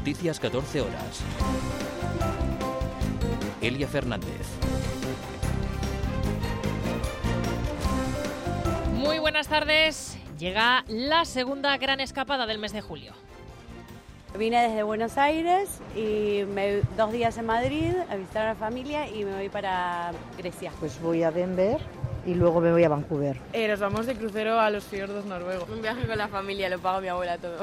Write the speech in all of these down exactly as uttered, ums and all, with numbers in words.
Noticias catorce horas. Elia Fernández. Muy buenas tardes. Llega la segunda gran escapada del mes de julio. Vine desde Buenos Aires y me, dos días en Madrid a visitar a la familia y me voy para Grecia. Pues voy a Denver y luego me voy a Vancouver. Eh, nos vamos de crucero a los fiordos noruegos. Un viaje con la familia, lo paga mi abuela todo.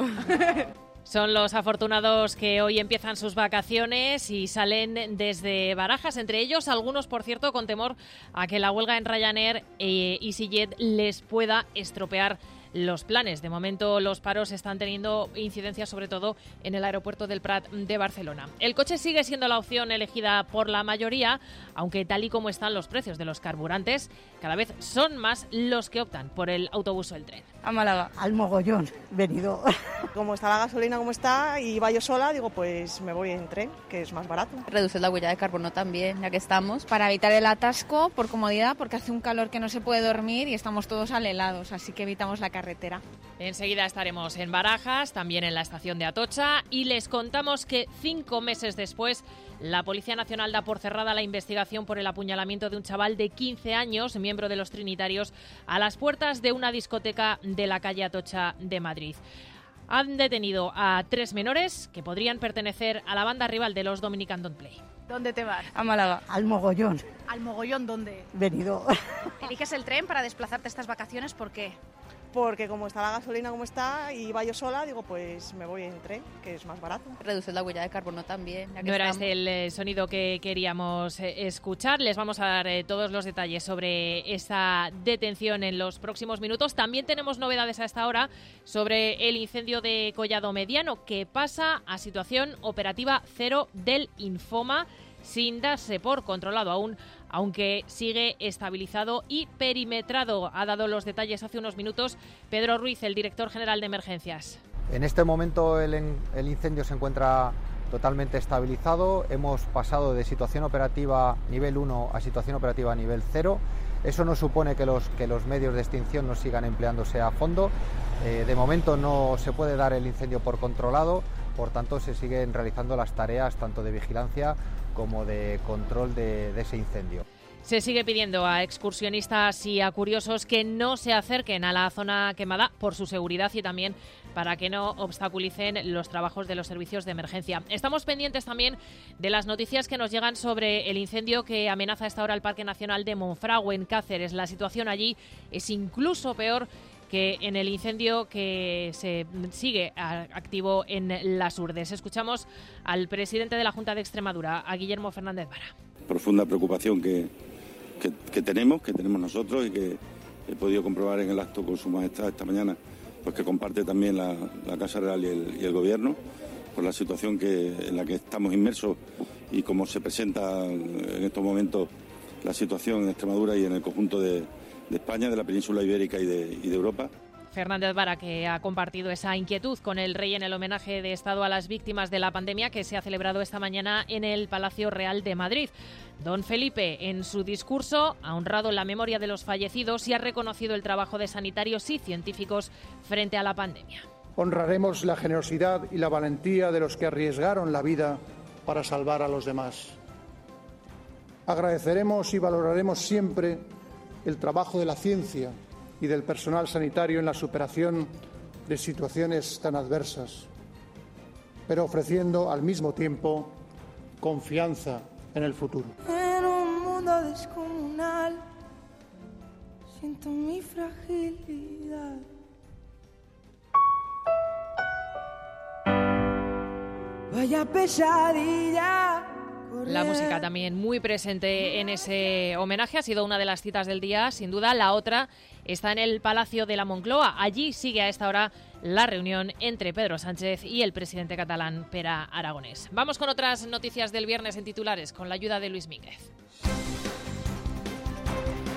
Son los afortunados que hoy empiezan sus vacaciones y salen desde Barajas, entre ellos algunos, por cierto, con temor a que la huelga en Ryanair e EasyJet les pueda estropear los planes. De momento los paros están teniendo incidencia sobre todo en el aeropuerto del Prat de Barcelona. El coche sigue siendo la opción elegida por la mayoría, aunque tal y como están los precios de los carburantes, cada vez son más los que optan por el autobús o el tren. A Málaga. Al mogollón, venido. Como está la gasolina como está y va yo sola, digo pues me voy en tren, que es más barato. Reducir la huella de carbono también, ya que estamos. Para evitar el atasco, por comodidad, porque hace un calor que no se puede dormir y estamos todos alelados, así que evitamos la carretera. Enseguida estaremos en Barajas, también en la estación de Atocha, y les contamos que cinco meses después la Policía Nacional da por cerrada la investigación por el apuñalamiento de un chaval de quince años, miembro de los Trinitarios, a las puertas de una discoteca de la calle Atocha de Madrid. Han detenido a tres menores que podrían pertenecer a la banda rival de los Dominican Don't Play. ¿Dónde te vas? A Málaga. Al mogollón, ¿Al mogollón dónde? venido. ¿Eliges el tren para desplazarte estas vacaciones? ¿Por qué? Porque como está la gasolina como está y va yo sola, digo pues me voy en tren, que es más barato. Reducir la huella de carbono también, ya que No era estamos. este el eh, sonido que queríamos eh, escuchar. Les vamos a dar eh, todos los detalles sobre esa detención en los próximos minutos. También tenemos novedades a esta hora sobre el incendio de Collado Mediano, que pasa a situación operativa cero del Infoma, sin darse por controlado aún, aunque sigue estabilizado y perimetrado. Ha dado los detalles hace unos minutos Pedro Ruiz, el director general de emergencias. En este momento el, el incendio se encuentra totalmente estabilizado. Hemos pasado de situación operativa nivel uno a situación operativa nivel cero. Eso no supone que los, que los medios de extinción no sigan empleándose a fondo. Eh, de momento no se puede dar el incendio por controlado, por tanto se siguen realizando las tareas tanto de vigilancia como de control de, de ese incendio. Se sigue pidiendo a excursionistas y a curiosos que no se acerquen a la zona quemada por su seguridad y también para que no obstaculicen los trabajos de los servicios de emergencia. Estamos pendientes también de las noticias que nos llegan sobre el incendio que amenaza a esta hora el Parque Nacional de Monfragüe, en Cáceres. La situación allí es incluso peor que en el incendio que se sigue activo en Las Urdes. Escuchamos al presidente de la Junta de Extremadura, a Guillermo Fernández Vara. Profunda preocupación que, que, que tenemos, que tenemos nosotros y que he podido comprobar en el acto con Su Majestad esta mañana, pues que comparte también la, la Casa Real y el, y el Gobierno, por la situación que, en la que estamos inmersos y cómo se presenta en estos momentos la situación en Extremadura y en el conjunto de de España, de la península ibérica y de, y de Europa. Fernández Vara, que ha compartido esa inquietud con el rey en el homenaje de Estado a las víctimas de la pandemia que se ha celebrado esta mañana en el Palacio Real de Madrid. Don Felipe, en su discurso, ha honrado la memoria de los fallecidos y ha reconocido el trabajo de sanitarios y científicos frente a la pandemia. Honraremos la generosidad y la valentía de los que arriesgaron la vida para salvar a los demás. Agradeceremos y valoraremos siempre el trabajo de la ciencia y del personal sanitario en la superación de situaciones tan adversas, pero ofreciendo al mismo tiempo confianza en el futuro. En un mundo descomunal siento mi fragilidad. Vaya pesadilla. La música también muy presente en ese homenaje, ha sido una de las citas del día, sin duda. La otra está en el Palacio de la Moncloa. Allí sigue a esta hora la reunión entre Pedro Sánchez y el presidente catalán Pere Aragonés. Vamos con otras noticias del viernes en titulares, con la ayuda de Luis Mínguez.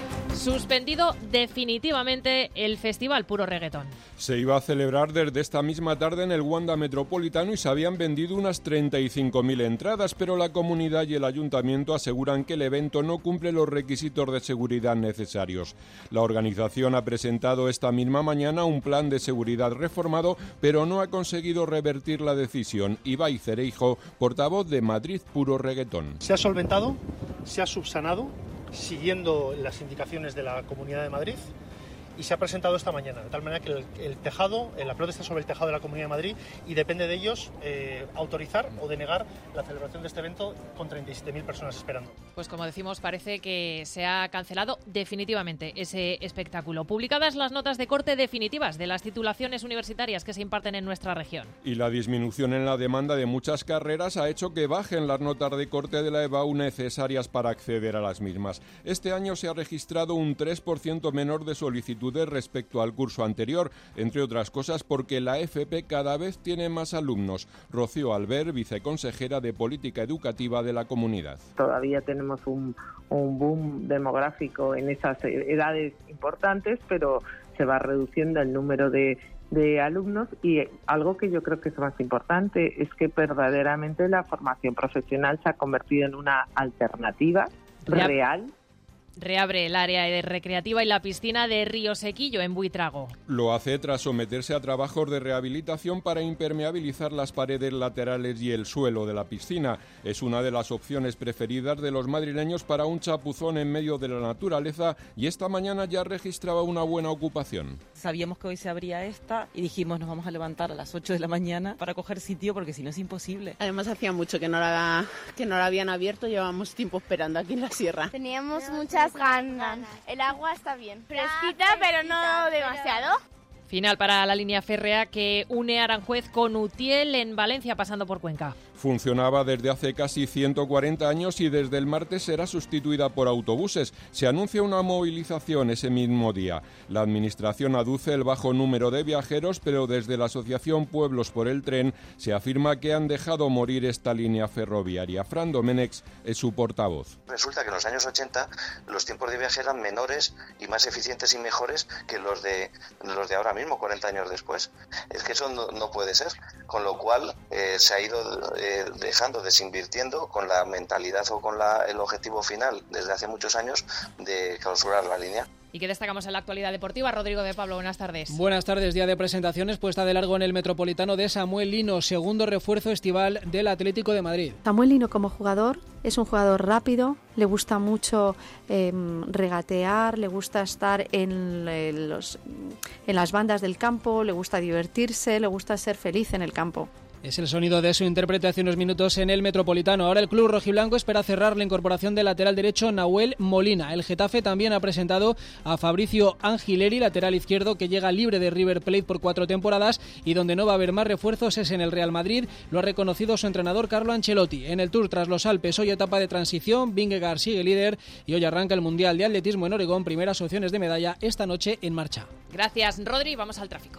Suspendido definitivamente el Festival Puro Reggaetón. Se iba a celebrar desde esta misma tarde en el Wanda Metropolitano y se habían vendido unas treinta y cinco mil entradas, pero la comunidad y el ayuntamiento aseguran que el evento no cumple los requisitos de seguridad necesarios. La organización ha presentado esta misma mañana un plan de seguridad reformado, pero no ha conseguido revertir la decisión. Ibai Cereijo, portavoz de Madrid Puro Reggaetón. Se ha solventado, se ha subsanado, siguiendo las indicaciones de la Comunidad de Madrid, y se ha presentado esta mañana, de tal manera que el, el tejado, el upload está sobre el tejado de la Comunidad de Madrid y depende de ellos eh, autorizar o denegar la celebración de este evento con treinta y siete mil personas esperando. Pues como decimos, parece que se ha cancelado definitivamente ese espectáculo. Publicadas las notas de corte definitivas de las titulaciones universitarias que se imparten en nuestra región. Y la disminución en la demanda de muchas carreras ha hecho que bajen las notas de corte de la E B A U necesarias para acceder a las mismas. Este año se ha registrado un tres por ciento menor de solicitudes respecto al curso anterior, entre otras cosas porque la F P cada vez tiene más alumnos. Rocío Albert, viceconsejera de Política Educativa de la comunidad. Todavía tenemos un, un boom demográfico en esas edades importantes, pero se va reduciendo el número de, de alumnos, y algo que yo creo que es más importante es que verdaderamente la formación profesional se ha convertido en una alternativa ya. real. Reabre el área de recreativa y la piscina de Río Sequillo, en Buitrago. Lo hace tras someterse a trabajos de rehabilitación para impermeabilizar las paredes laterales y el suelo de la piscina. Es una de las opciones preferidas de los madrileños para un chapuzón en medio de la naturaleza, y esta mañana ya registraba una buena ocupación. Sabíamos que hoy se abría esta y dijimos nos vamos a levantar a las ocho de la mañana para coger sitio, porque si no es imposible. Además hacía mucho que no la, que no la habían abierto, llevábamos tiempo esperando aquí en la sierra. Teníamos muchas ganas. El agua está bien, fresquita, pero no demasiado. Final para la línea férrea que une Aranjuez con Utiel en Valencia, pasando por Cuenca. Funcionaba desde hace casi ciento cuarenta años y desde el martes será sustituida por autobuses. Se anuncia una movilización ese mismo día. La Administración aduce el bajo número de viajeros, pero desde la Asociación Pueblos por el Tren se afirma que han dejado morir esta línea ferroviaria. Fran Domenex es su portavoz. Resulta que en los años ochenta los tiempos de viaje eran menores y más eficientes y mejores que los de, los de ahora mismo, cuarenta años después. Es que eso no, no puede ser. Con lo cual eh, se ha ido eh, dejando, desinvirtiendo con la mentalidad o con la, el objetivo final desde hace muchos años de clausurar la línea. ¿Y qué destacamos en la actualidad deportiva? Rodrigo de Pablo, buenas tardes. Buenas tardes, día de presentaciones, puesta de largo en el Metropolitano de Samuel Lino, segundo refuerzo estival del Atlético de Madrid. Samuel Lino como jugador es un jugador rápido, le gusta mucho eh, regatear, le gusta estar en, en, los, en las bandas del campo, le gusta divertirse, le gusta ser feliz en el campo. Es el sonido de su intérprete hace unos minutos en el Metropolitano. Ahora el club rojiblanco espera cerrar la incorporación del lateral derecho Nahuel Molina. El Getafe también ha presentado a Fabricio Angileri, lateral izquierdo, que llega libre de River Plate por cuatro temporadas y donde no va a haber más refuerzos es en el Real Madrid. Lo ha reconocido su entrenador Carlo Ancelotti. En el Tour tras los Alpes, hoy etapa de transición, Vingegaard sigue líder y hoy arranca el Mundial de Atletismo en Oregón. Primeras opciones de medalla esta noche en marcha. Gracias, Rodri. Vamos al tráfico.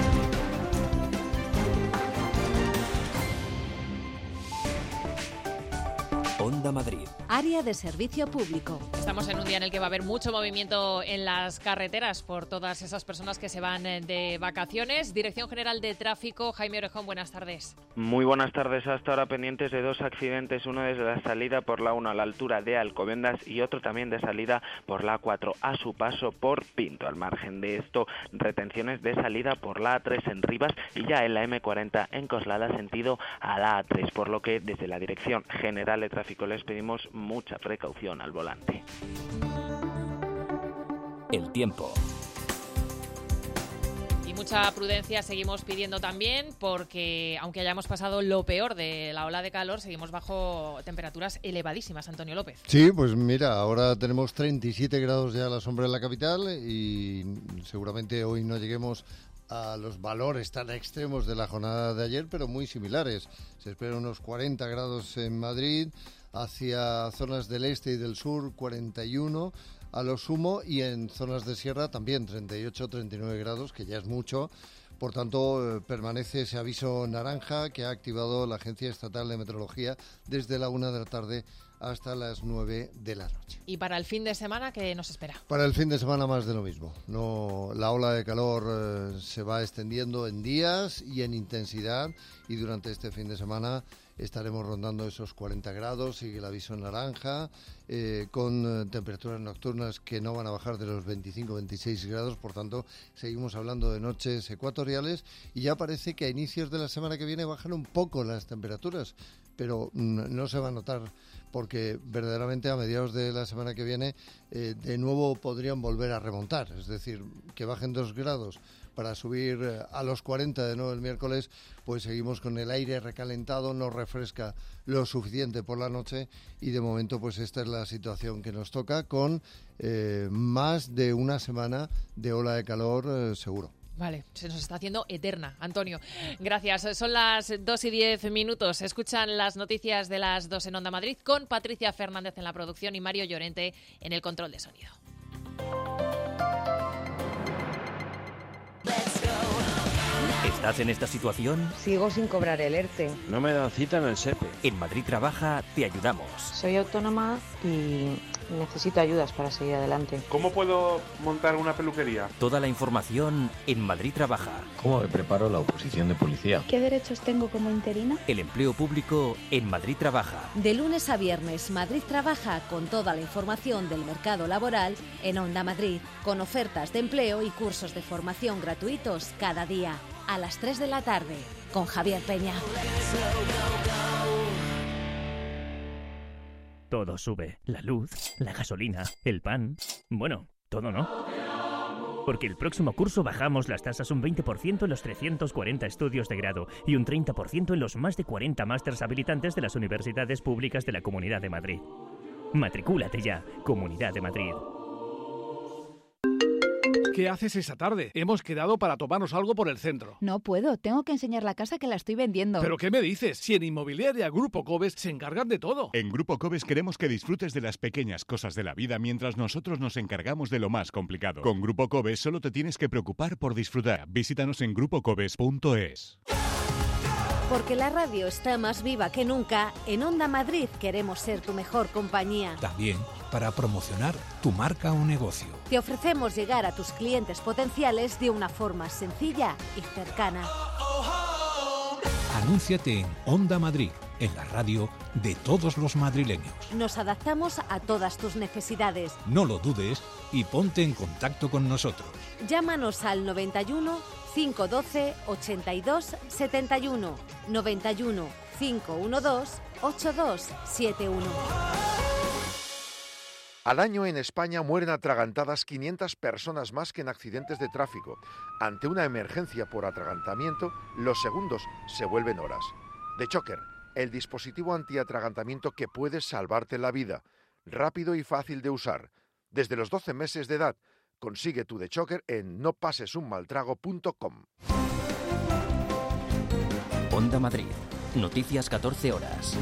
Onda Madrid. Área de servicio público. Estamos en un día en el que va a haber mucho movimiento en las carreteras por todas esas personas que se van de vacaciones. Dirección General de Tráfico, Jaime Orejón, buenas tardes. Muy buenas tardes. Hasta ahora pendientes de dos accidentes, uno desde la salida por la uno a la altura de Alcobendas y otro también de salida por la A cuatro a su paso por Pinto. Al margen de esto, retenciones de salida por la A tres en Rivas y ya en la eme cuarenta en Coslada sentido a la A tres, por lo que desde la Dirección General de Tráfico les pedimos mucha precaución al volante. El tiempo. Y mucha prudencia seguimos pidiendo también porque, aunque hayamos pasado lo peor de la ola de calor, seguimos bajo temperaturas elevadísimas, Antonio López. Sí, pues mira, ahora tenemos treinta y siete grados ya a la sombra de la capital y seguramente hoy no lleguemos a los valores tan extremos de la jornada de ayer, pero muy similares. Se esperan unos cuarenta grados en Madrid, hacia zonas del este y del sur cuarenta y uno a lo sumo, y en zonas de sierra también treinta y ocho, treinta y nueve grados, que ya es mucho. Por tanto, eh, permanece ese aviso naranja que ha activado la Agencia Estatal de Meteorología desde la una de la tarde hasta las nueve de la noche. ¿Y para el fin de semana qué nos espera? Para el fin de semana más de lo mismo. No, la ola de calor eh, se va extendiendo en días y en intensidad, y durante este fin de semana estaremos rondando esos cuarenta grados, sigue el aviso en naranja, eh, con eh, temperaturas nocturnas que no van a bajar de los veinticinco a veintiséis grados, por tanto seguimos hablando de noches ecuatoriales, y ya parece que a inicios de la semana que viene bajan un poco las temperaturas, pero mm, no se va a notar, porque verdaderamente a mediados de la semana que viene eh, de nuevo podrían volver a remontar, es decir, que bajen dos grados para subir a los cuarenta de nuevo el miércoles, pues seguimos con el aire recalentado, nos refresca lo suficiente por la noche, y de momento pues esta es la situación que nos toca, con eh, más de una semana de ola de calor eh, seguro. Vale, se nos está haciendo eterna, Antonio. Gracias. Son las dos y diez minutos. Escuchan las noticias de las dos en Onda Madrid, con Patricia Fernández en la producción y Mario Llorente en el control de sonido. ¿Estás en esta situación? Sigo sin cobrar el ERTE. No me dan cita en el SEPE. En Madrid Trabaja te ayudamos. Soy autónoma y necesito ayudas para seguir adelante. ¿Cómo puedo montar una peluquería? Toda la información en Madrid Trabaja. ¿Cómo me preparo la oposición de policía? ¿Qué derechos tengo como interina? El empleo público en Madrid Trabaja. De lunes a viernes, Madrid Trabaja, con toda la información del mercado laboral en Onda Madrid, con ofertas de empleo y cursos de formación gratuitos cada día, a las tres de la tarde, con Javier Peña. Todo sube. La luz, la gasolina, el pan... Bueno, todo no. Porque el próximo curso bajamos las tasas un veinte por ciento en los trescientos cuarenta estudios de grado y un treinta por ciento en los más de cuarenta másters habilitantes de las universidades públicas de la Comunidad de Madrid. Matricúlate ya, Comunidad de Madrid. ¿Qué haces esa tarde? Hemos quedado para tomarnos algo por el centro. No puedo, tengo que enseñar la casa que la estoy vendiendo. ¿Pero qué me dices? Si en Inmobiliaria Grupo Cobes se encargan de todo. En Grupo Cobes queremos que disfrutes de las pequeñas cosas de la vida mientras nosotros nos encargamos de lo más complicado. Con Grupo Cobes solo te tienes que preocupar por disfrutar. Visítanos en grupo cobes punto es. Porque la radio está más viva que nunca, en Onda Madrid queremos ser tu mejor compañía. También para promocionar tu marca o negocio. Te ofrecemos llegar a tus clientes potenciales de una forma sencilla y cercana. Anúnciate en Onda Madrid, en la radio de todos los madrileños. Nos adaptamos a todas tus necesidades. No lo dudes y ponte en contacto con nosotros. Llámanos al noventa y uno, cinco doce, ochenta y dos, setenta y uno, noventa y uno, cinco doce, ochenta y dos setenta y uno. Al año en España mueren atragantadas quinientas personas más que en accidentes de tráfico. Ante una emergencia por atragantamiento, los segundos se vuelven horas. The Choker, el dispositivo antiatragantamiento que puede salvarte la vida. Rápido y fácil de usar. Desde los doce meses de edad. Consigue tu The Choker en no pases un mal trago punto com. Onda Madrid. Noticias catorce horas.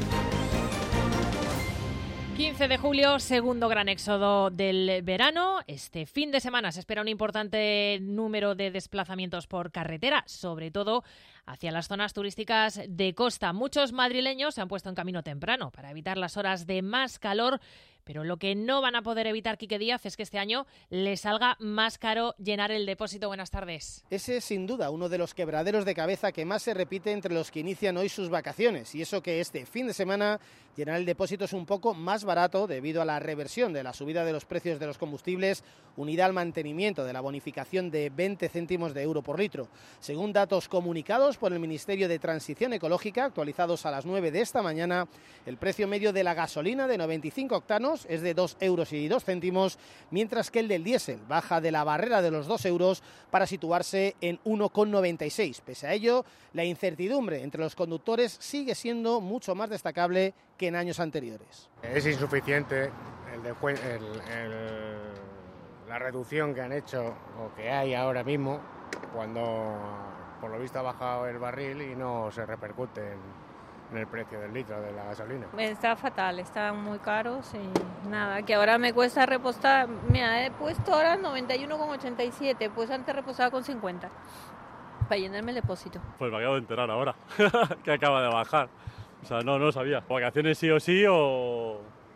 quince de julio, segundo gran éxodo del verano. Este fin de semana se espera un importante número de desplazamientos por carretera, sobre todo hacia las zonas turísticas de costa. Muchos madrileños se han puesto en camino temprano para evitar las horas de más calor, pero lo que no van a poder evitar, Quique Díaz, es que este año les salga más caro llenar el depósito. Buenas tardes. Ese es sin duda uno de los quebraderos de cabeza que más se repite entre los que inician hoy sus vacaciones, y eso que este fin de semana llenar el depósito es un poco más barato debido a la reversión de la subida de los precios de los combustibles, unida al mantenimiento de la bonificación de veinte céntimos de euro por litro. Según datos comunicados por el Ministerio de Transición Ecológica, actualizados a las nueve de esta mañana, el precio medio de la gasolina de noventa y cinco octanos es de dos euros y dos céntimos, mientras que el del diésel baja de la barrera de los dos euros para situarse en uno con noventa y seis. Pese a ello, la incertidumbre entre los conductores sigue siendo mucho más destacable que en años anteriores. Es insuficiente el de, el, el, la reducción que han hecho o que hay ahora mismo, cuando por lo visto ha bajado el barril y no se repercute en en el precio del litro de la gasolina. Está fatal, está muy caro, sí. Nada, que ahora me cuesta repostar. Mira, he puesto ahora noventa y uno con ochenta y siete, pues antes repostaba con cincuenta, para llenarme el depósito. Pues me acabo de enterar ahora, que acaba de bajar. O sea, no, no lo sabía. Vacaciones sí o sí o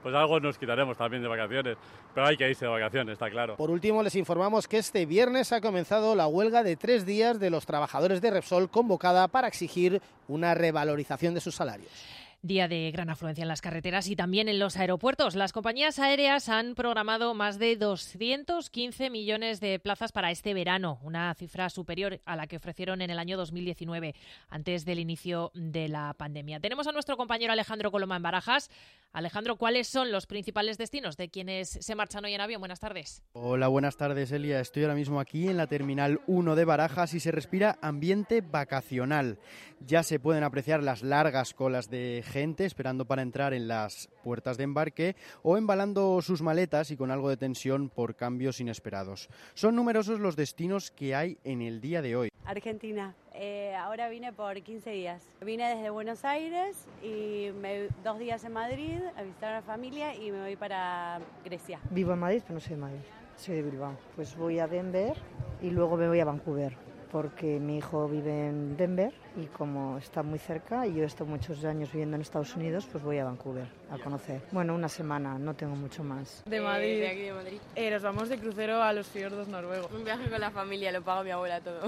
pues algo nos quitaremos también de vacaciones, pero hay que irse de vacaciones, está claro. Por último, les informamos que este viernes ha comenzado la huelga de tres días de los trabajadores de Repsol, convocada para exigir una revalorización de sus salarios. Día de gran afluencia en las carreteras y también en los aeropuertos. Las compañías aéreas han programado más de doscientos quince millones de plazas para este verano, una cifra superior a la que ofrecieron en el año dos mil diecinueve, antes del inicio de la pandemia. Tenemos a nuestro compañero Alejandro Coloma en Barajas. Alejandro, ¿cuáles son los principales destinos de quienes se marchan hoy en avión? Buenas tardes. Hola, buenas tardes, Elia. Estoy ahora mismo aquí en la Terminal uno de Barajas y se respira ambiente vacacional. Ya se pueden apreciar las largas colas de gente esperando para entrar en las puertas de embarque o embalando sus maletas y con algo de tensión por cambios inesperados. Son numerosos los destinos que hay en el día de hoy. Argentina. Eh, ahora vine por quince días. Vine desde Buenos Aires y me, dos días en Madrid a visitar a la familia y me voy para Grecia. Vivo en Madrid, pero no soy de Madrid, soy de Bilbao. Pues voy a Denver y luego me voy a Vancouver, porque mi hijo vive en Denver y como está muy cerca y yo he estado muchos años viviendo en Estados Unidos, pues voy a Vancouver a conocer. Bueno, una semana, no tengo mucho más. De Madrid. Eh, de aquí de Madrid. Eh, nos vamos de crucero a los fiordos noruegos. Un viaje con la familia, lo paga mi abuela todo.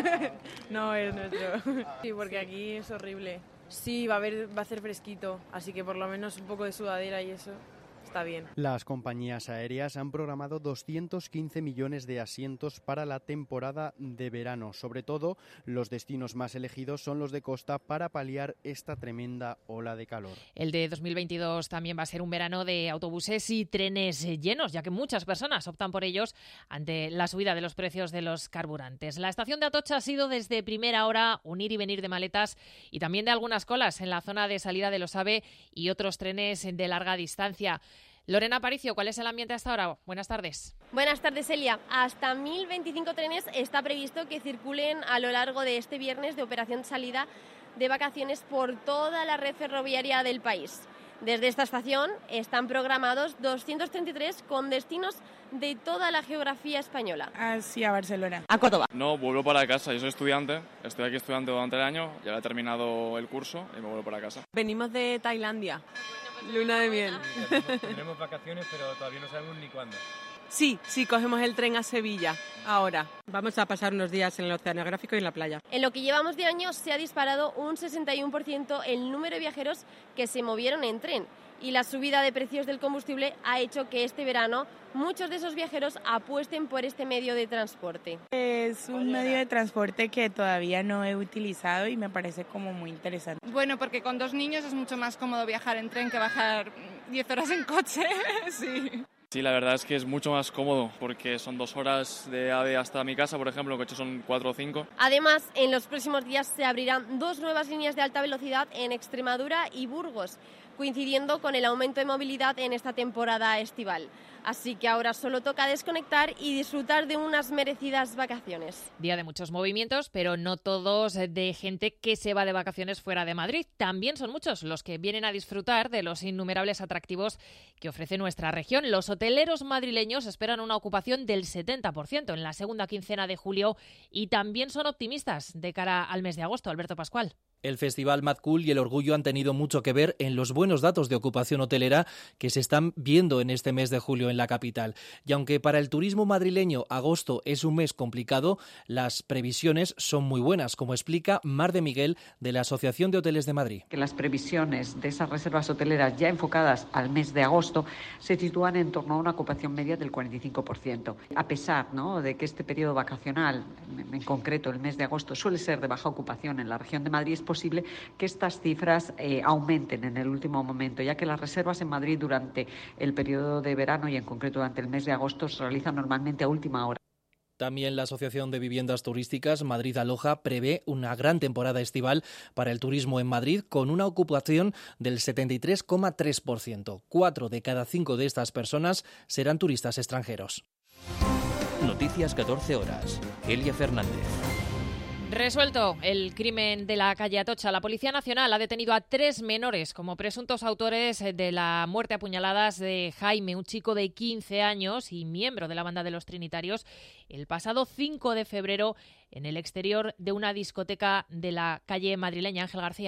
No es nuestro. Sí, porque aquí es horrible. Sí, va a haber, va a hacer fresquito, así que por lo menos un poco de sudadera y eso. Está bien. Las compañías aéreas han programado doscientos quince millones de asientos para la temporada de verano. Sobre todo, los destinos más elegidos son los de costa para paliar esta tremenda ola de calor. El de dos mil veintidós también va a ser un verano de autobuses y trenes llenos, ya que muchas personas optan por ellos ante la subida de los precios de los carburantes. La estación de Atocha ha sido desde primera hora un ir y venir de maletas y también de algunas colas en la zona de salida de los AVE y otros trenes de larga distancia. Lorena Aparicio, ¿cuál es el ambiente hasta ahora? Buenas tardes. Buenas tardes, Elia. Hasta mil veinticinco trenes está previsto que circulen a lo largo de este viernes de operación salida de vacaciones por toda la red ferroviaria del país. Desde esta estación están programados doscientos treinta y tres con destinos de toda la geografía española. Así a Barcelona. A Córdoba. No, vuelvo para casa. Yo soy estudiante. Estoy aquí estudiante durante el año. Ya he terminado el curso y me vuelvo para casa. Venimos de Tailandia. Luna de miel. Tenemos, tenemos vacaciones, pero todavía no sabemos ni cuándo. Sí, sí, cogemos el tren a Sevilla, ahora. Vamos a pasar unos días en el oceanográfico y en la playa. En lo que llevamos de año se ha disparado un sesenta y uno por ciento el número de viajeros que se movieron en tren. Y la subida de precios del combustible ha hecho que este verano muchos de esos viajeros apuesten por este medio de transporte. Es un medio de transporte que todavía no he utilizado y me parece como muy interesante. Bueno, porque con dos niños es mucho más cómodo viajar en tren que bajar diez horas en coche. Sí. Sí, la verdad es que es mucho más cómodo porque son dos horas de AVE hasta mi casa, por ejemplo, en coche son cuatro o cinco. Además, en los próximos días se abrirán dos nuevas líneas de alta velocidad en Extremadura y Burgos, coincidiendo con el aumento de movilidad en esta temporada estival. Así que ahora solo toca desconectar y disfrutar de unas merecidas vacaciones. Día de muchos movimientos, pero no todos de gente que se va de vacaciones fuera de Madrid. También son muchos los que vienen a disfrutar de los innumerables atractivos que ofrece nuestra región. Los hoteleros madrileños esperan una ocupación del setenta por ciento en la segunda quincena de julio y también son optimistas de cara al mes de agosto. Alberto Pascual. El Festival Mad Cool y el Orgullo han tenido mucho que ver en los buenos datos de ocupación hotelera que se están viendo en este mes de julio en la capital. Y aunque para el turismo madrileño agosto es un mes complicado, las previsiones son muy buenas, como explica Mar de Miguel de la Asociación de Hoteles de Madrid. Que las previsiones de esas reservas hoteleras ya enfocadas al mes de agosto se sitúan en torno a una ocupación media del cuarenta y cinco por ciento. A pesar, ¿no?, de que este periodo vacacional, en concreto el mes de agosto, suele ser de baja ocupación en la región de Madrid, es posible que estas cifras eh, aumenten en el último momento, ya que las reservas en Madrid durante el periodo de verano y en concreto durante el mes de agosto se realizan normalmente a última hora. También la Asociación de Viviendas Turísticas Madrid Aloja prevé una gran temporada estival para el turismo en Madrid con una ocupación del setenta y tres coma tres por ciento. Cuatro de cada cinco de estas personas serán turistas extranjeros. Noticias catorce horas. Elia Fernández. Resuelto el crimen de la calle Atocha. La Policía Nacional ha detenido a tres menores como presuntos autores de la muerte a puñaladas de Jaime, un chico de quince años y miembro de la banda de los Trinitarios, el pasado cinco de febrero en el exterior de una discoteca de la calle madrileña. Ángel García.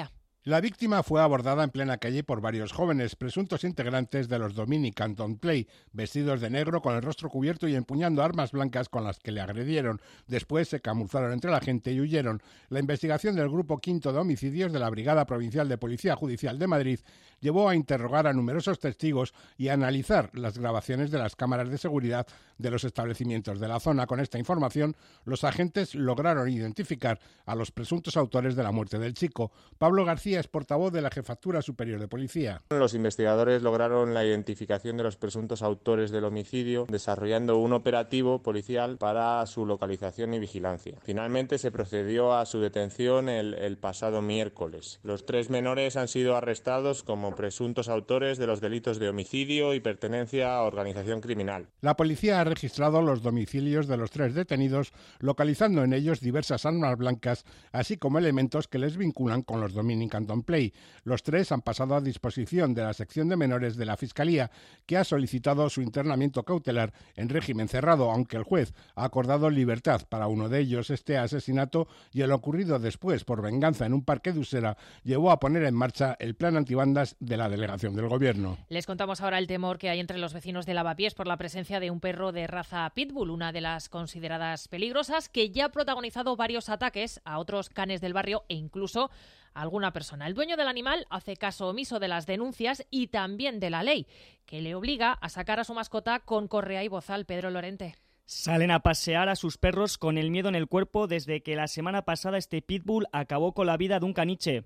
La víctima fue abordada en plena calle por varios jóvenes, presuntos integrantes de los Dominican Don't Play, vestidos de negro con el rostro cubierto y empuñando armas blancas con las que le agredieron. Después se camuflaron entre la gente y huyeron. La investigación del Grupo Quinto de Homicidios de la Brigada Provincial de Policía Judicial de Madrid llevó a interrogar a numerosos testigos y a analizar las grabaciones de las cámaras de seguridad de los establecimientos de la zona. Con esta información, los agentes lograron identificar a los presuntos autores de la muerte del chico. Pablo García es portavoz de la Jefatura Superior de Policía. Los investigadores lograron la identificación de los presuntos autores del homicidio, desarrollando un operativo policial para su localización y vigilancia. Finalmente se procedió a su detención el, el pasado miércoles. Los tres menores han sido arrestados como presuntos autores de los delitos de homicidio y pertenencia a organización criminal. La policía ha registrado los domicilios de los tres detenidos, localizando en ellos diversas armas blancas, así como elementos que les vinculan con los Dominican Don't Play. Los tres han pasado a disposición de la sección de menores de la Fiscalía, que ha solicitado su internamiento cautelar en régimen cerrado, aunque el juez ha acordado libertad para uno de ellos. Este asesinato y el ocurrido después por venganza en un parque de Usera llevó a poner en marcha el plan antibandas de la delegación del Gobierno. Les contamos ahora el temor que hay entre los vecinos de Lavapiés por la presencia de un perro de raza pitbull, una de las consideradas peligrosas, que ya ha protagonizado varios ataques a otros canes del barrio e incluso a alguna persona. El dueño del animal hace caso omiso de las denuncias y también de la ley, que le obliga a sacar a su mascota con correa y bozal. Pedro Lorente. Salen a pasear a sus perros con el miedo en el cuerpo desde que la semana pasada este pitbull acabó con la vida de un caniche.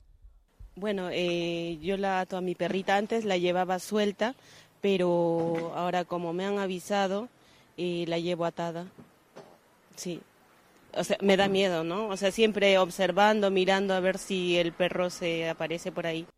Bueno, eh, yo la ato a mi perrita antes, la llevaba suelta, pero ahora como me han avisado, eh, la llevo atada. Sí. O sea, me da miedo, ¿no? O sea, siempre observando, mirando a ver si el perro se aparece por ahí.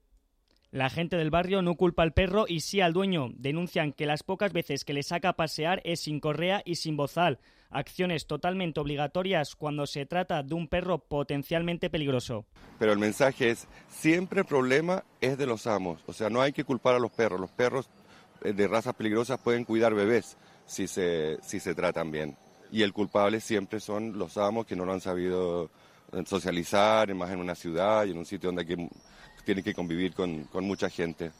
La gente del barrio no culpa al perro y sí al dueño. Denuncian que las pocas veces que le saca a pasear es sin correa y sin bozal. Acciones totalmente obligatorias cuando se trata de un perro potencialmente peligroso. Pero el mensaje es, siempre el problema es de los amos. O sea, no hay que culpar a los perros. Los perros de razas peligrosas pueden cuidar bebés si se, si se tratan bien. Y el culpable siempre son los amos que no lo han sabido socializar, más en una ciudad y en un sitio donde hay que, tienen que convivir con, con mucha gente.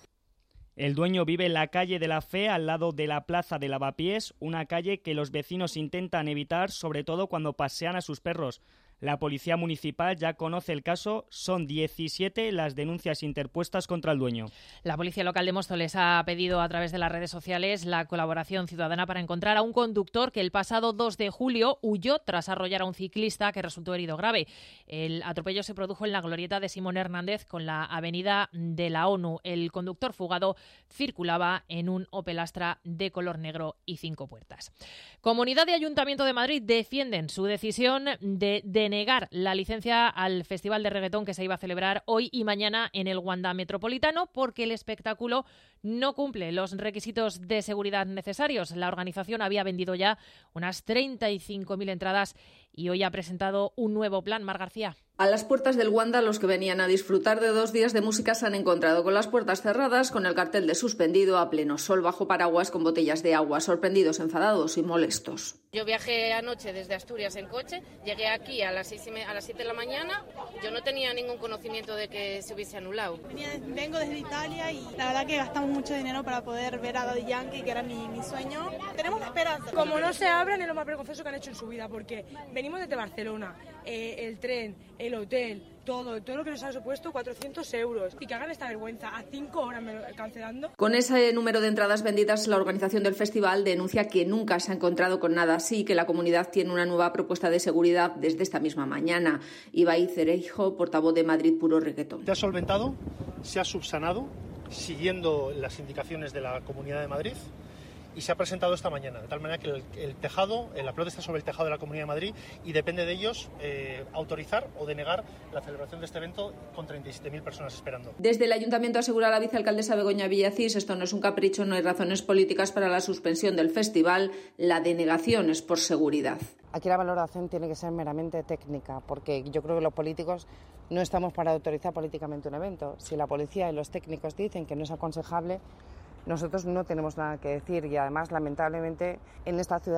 El dueño vive en la calle de la Fe, al lado de la plaza de Lavapiés, una calle que los vecinos intentan evitar, sobre todo cuando pasean a sus perros. La policía municipal ya conoce el caso, son diecisiete las denuncias interpuestas contra el dueño. La policía local de Móstoles ha pedido a través de las redes sociales la colaboración ciudadana para encontrar a un conductor que el pasado dos de julio huyó tras arrollar a un ciclista que resultó herido grave. El atropello se produjo en la glorieta de Simón Hernández con la avenida de la ONU. El conductor fugado circulaba en un Opel Astra de color negro y cinco puertas. Comunidad y Ayuntamiento de Madrid defienden su decisión de, de negar la licencia al Festival de Reggaetón que se iba a celebrar hoy y mañana en el Wanda Metropolitano porque el espectáculo no cumple los requisitos de seguridad necesarios. La organización había vendido ya unas treinta y cinco mil entradas y hoy ha presentado un nuevo plan. Mar García. A las puertas del Wanda, los que venían a disfrutar de dos días de música se han encontrado con las puertas cerradas, con el cartel de suspendido, a pleno sol, bajo paraguas, con botellas de agua, sorprendidos, enfadados y molestos. Yo viajé anoche desde Asturias en coche, llegué aquí a las seis y me- a las siete de la mañana, yo no tenía ningún conocimiento de que se hubiese anulado. Vengo desde Italia y la verdad que gastamos mucho dinero para poder ver a Daddy Yankee, que era mi, mi sueño. Tenemos esperanza. Como no se abran, es lo más vergonzoso que han hecho en su vida, porque venimos desde Barcelona, eh, el tren, el hotel, todo, todo lo que nos ha supuesto cuatrocientos euros. Y que hagan esta vergüenza a cinco horas me lo- cancelando. Con ese número de entradas vendidas, la organización del festival denuncia que nunca se ha encontrado con nada así, que la comunidad tiene una nueva propuesta de seguridad desde esta misma mañana. Ibai Cereijo, portavoz de Madrid Puro Reggaetón. Se ha solventado, se ha subsanado, siguiendo las indicaciones de la Comunidad de Madrid, y se ha presentado esta mañana, de tal manera que el, el tejado, el upload está sobre el tejado de la Comunidad de Madrid y depende de ellos eh, autorizar o denegar la celebración de este evento con treinta y siete mil personas esperando. Desde el Ayuntamiento asegura la vicealcaldesa Begoña Villacís, esto no es un capricho, no hay razones políticas para la suspensión del festival, la denegación es por seguridad. Aquí la valoración tiene que ser meramente técnica, porque yo creo que los políticos no estamos para autorizar políticamente un evento. Si la policía y los técnicos dicen que no es aconsejable, nosotros no tenemos nada que decir y además, lamentablemente, en esta ciudad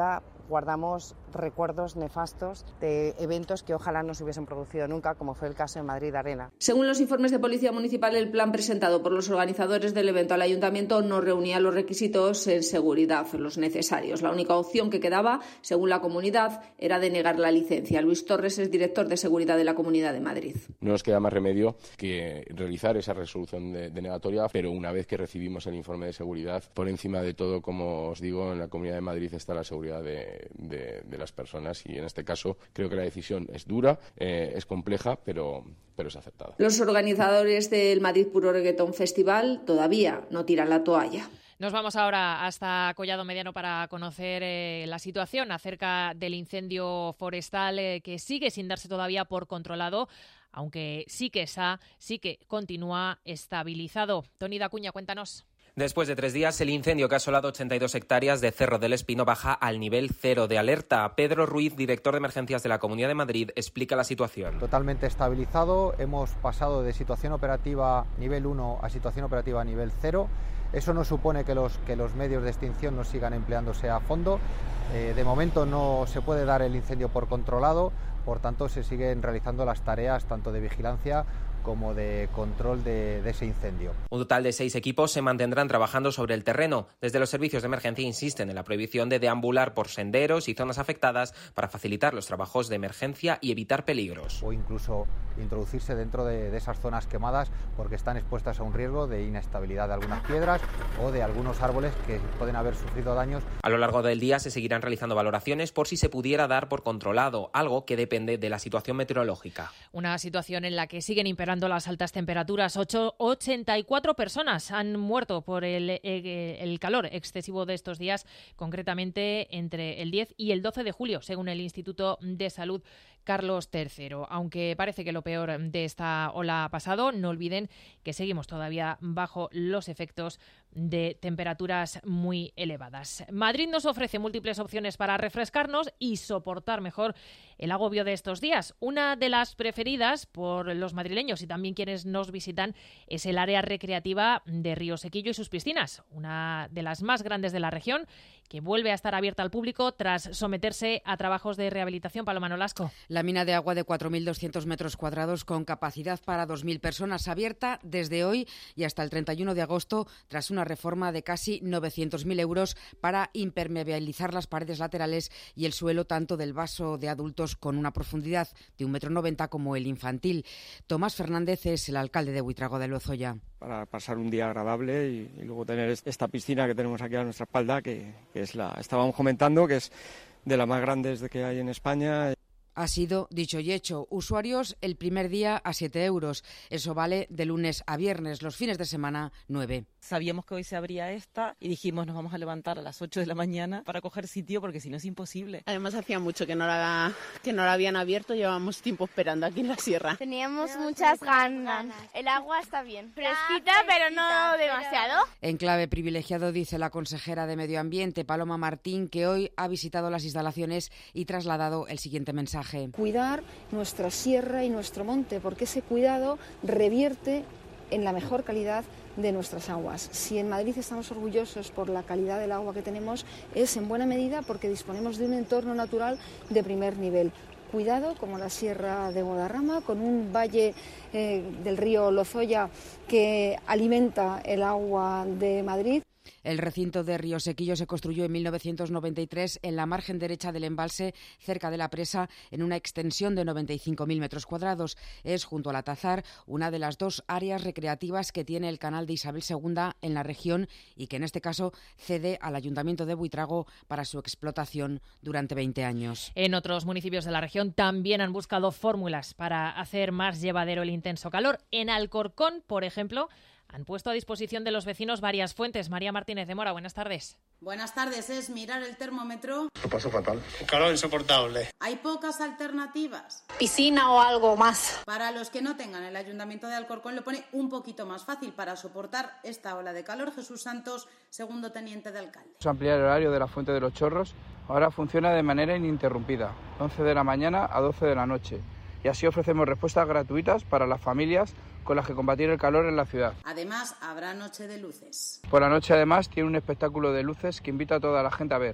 guardamos recuerdos nefastos de eventos que ojalá no se hubiesen producido nunca, como fue el caso de Madrid Arena. Según los informes de Policía Municipal, el plan presentado por los organizadores del evento al Ayuntamiento no reunía los requisitos en seguridad, los necesarios. La única opción que quedaba, según la comunidad, era denegar la licencia. Luis Torres es director de seguridad de la Comunidad de Madrid. No nos queda más remedio que realizar esa resolución de denegatoria, pero una vez que recibimos el informe de seguridad, por encima de todo, como os digo, en la Comunidad de Madrid está la seguridad de, de, de las personas, y en este caso creo que la decisión es dura, eh, es compleja, pero, pero es acertada. Los organizadores del Madrid Puro Reggaeton Festival todavía no tiran la toalla. Nos vamos ahora hasta Collado Mediano para conocer eh, la situación acerca del incendio forestal eh, que sigue sin darse todavía por controlado, aunque sí que está, sí que continúa estabilizado. Toni Dacuña, cuéntanos. Después de tres días, el incendio que ha asolado ochenta y dos hectáreas de Cerro del Espino baja al nivel cero de alerta. Pedro Ruiz, director de emergencias de la Comunidad de Madrid, explica la situación. Totalmente estabilizado, hemos pasado de situación operativa nivel uno a situación operativa nivel cero. Eso no supone que los, que los medios de extinción no sigan empleándose a fondo. Eh, de momento no se puede dar el incendio por controlado, por tanto se siguen realizando las tareas tanto de vigilancia como de control de, de ese incendio. Un total de seis equipos se mantendrán trabajando sobre el terreno. Desde los servicios de emergencia insisten en la prohibición de deambular por senderos y zonas afectadas para facilitar los trabajos de emergencia y evitar peligros. O incluso introducirse dentro de, de esas zonas quemadas porque están expuestas a un riesgo de inestabilidad de algunas piedras o de algunos árboles que pueden haber sufrido daños. A lo largo del día se seguirán realizando valoraciones por si se pudiera dar por controlado, algo que depende de la situación meteorológica. Una situación en la que siguen imperando las altas temperaturas. ochenta y cuatro personas han muerto por el, el, el calor excesivo de estos días, concretamente entre el diez y el doce de julio, según el Instituto de Salud Carlos tercero. Aunque parece que lo peor de esta ola ha pasado, no olviden que seguimos todavía bajo los efectos de temperaturas muy elevadas. Madrid nos ofrece múltiples opciones para refrescarnos y soportar mejor el agobio de estos días. Una de las preferidas por los madrileños y también quienes nos visitan es el área recreativa de Río Sequillo y sus piscinas, una de las más grandes de la región, que vuelve a estar abierta al público tras someterse a trabajos de rehabilitación. Paloma Nolasco. La mina de agua de cuatro mil doscientos metros cuadrados con capacidad para dos mil personas abierta desde hoy y hasta el treinta y uno de agosto tras una reforma de casi novecientos mil euros para impermeabilizar las paredes laterales y el suelo tanto del vaso de adultos con una profundidad de un metro noventa como el infantil. Tomás Fernández es el alcalde de Buitrago de Lozoya. Para pasar un día agradable y, y luego tener esta piscina que tenemos aquí a nuestra espalda, que, que es la, estábamos comentando, que es de las más grandes que hay en España. Ha sido dicho y hecho. Usuarios el primer día a siete euros. Eso vale de lunes a viernes. Los fines de semana, nueve. Sabíamos que hoy se abría esta y dijimos nos vamos a levantar a las ocho de la mañana para coger sitio porque si no es imposible. Además hacía mucho que no la, que no la habían abierto, llevábamos tiempo esperando aquí en la sierra. Teníamos muchas ganas. El agua está bien. Fresquita, pero no demasiado. Enclave privilegiado, dice la consejera de Medio Ambiente, Paloma Martín, que hoy ha visitado las instalaciones y trasladado el siguiente mensaje. Cuidar nuestra sierra y nuestro monte, porque ese cuidado revierte en la mejor calidad de nuestras aguas. Si en Madrid estamos orgullosos por la calidad del agua que tenemos, es en buena medida porque disponemos de un entorno natural de primer nivel. Cuidado, como la Sierra de Guadarrama, con un valle eh, del río Lozoya que alimenta el agua de Madrid. El recinto de Río Sequillo se construyó en mil novecientos noventa y tres en la margen derecha del embalse, cerca de la presa, en una extensión de noventa y cinco mil metros cuadrados. Es, junto al Atazar, una de las dos áreas recreativas que tiene el canal de Isabel segunda en la región y que en este caso cede al Ayuntamiento de Buitrago para su explotación durante veinte años. En otros municipios de la región también han buscado fórmulas para hacer más llevadero el intenso calor. En Alcorcón, por ejemplo, han puesto a disposición de los vecinos varias fuentes. María Martínez de Mora, buenas tardes. Buenas tardes, es mirar el termómetro. Lo paso fatal. Un calor insoportable. Hay pocas alternativas. Piscina o algo más. Para los que no tengan, el Ayuntamiento de Alcorcón lo pone un poquito más fácil para soportar esta ola de calor. Jesús Santos, segundo teniente de alcalde. Ampliar el horario de la Fuente de los Chorros. Ahora funciona de manera ininterrumpida, once de la mañana a doce de la noche. Y así ofrecemos respuestas gratuitas para las familias con las que combatir el calor en la ciudad. Además, habrá noche de luces. Por la noche, además, tiene un espectáculo de luces que invita a toda la gente a ver.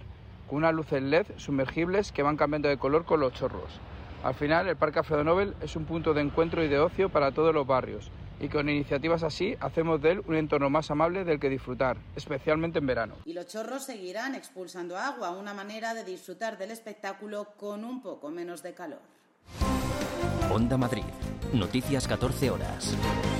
con unas luces L E D sumergibles que van cambiando de color con los chorros. Al final, el Parque Alfredo Nobel es un punto de encuentro y de ocio para todos los barrios, y con iniciativas así hacemos de él un entorno más amable del que disfrutar, especialmente en verano. Y los chorros seguirán expulsando agua, una manera de disfrutar del espectáculo con un poco menos de calor. Onda Madrid, noticias catorce horas.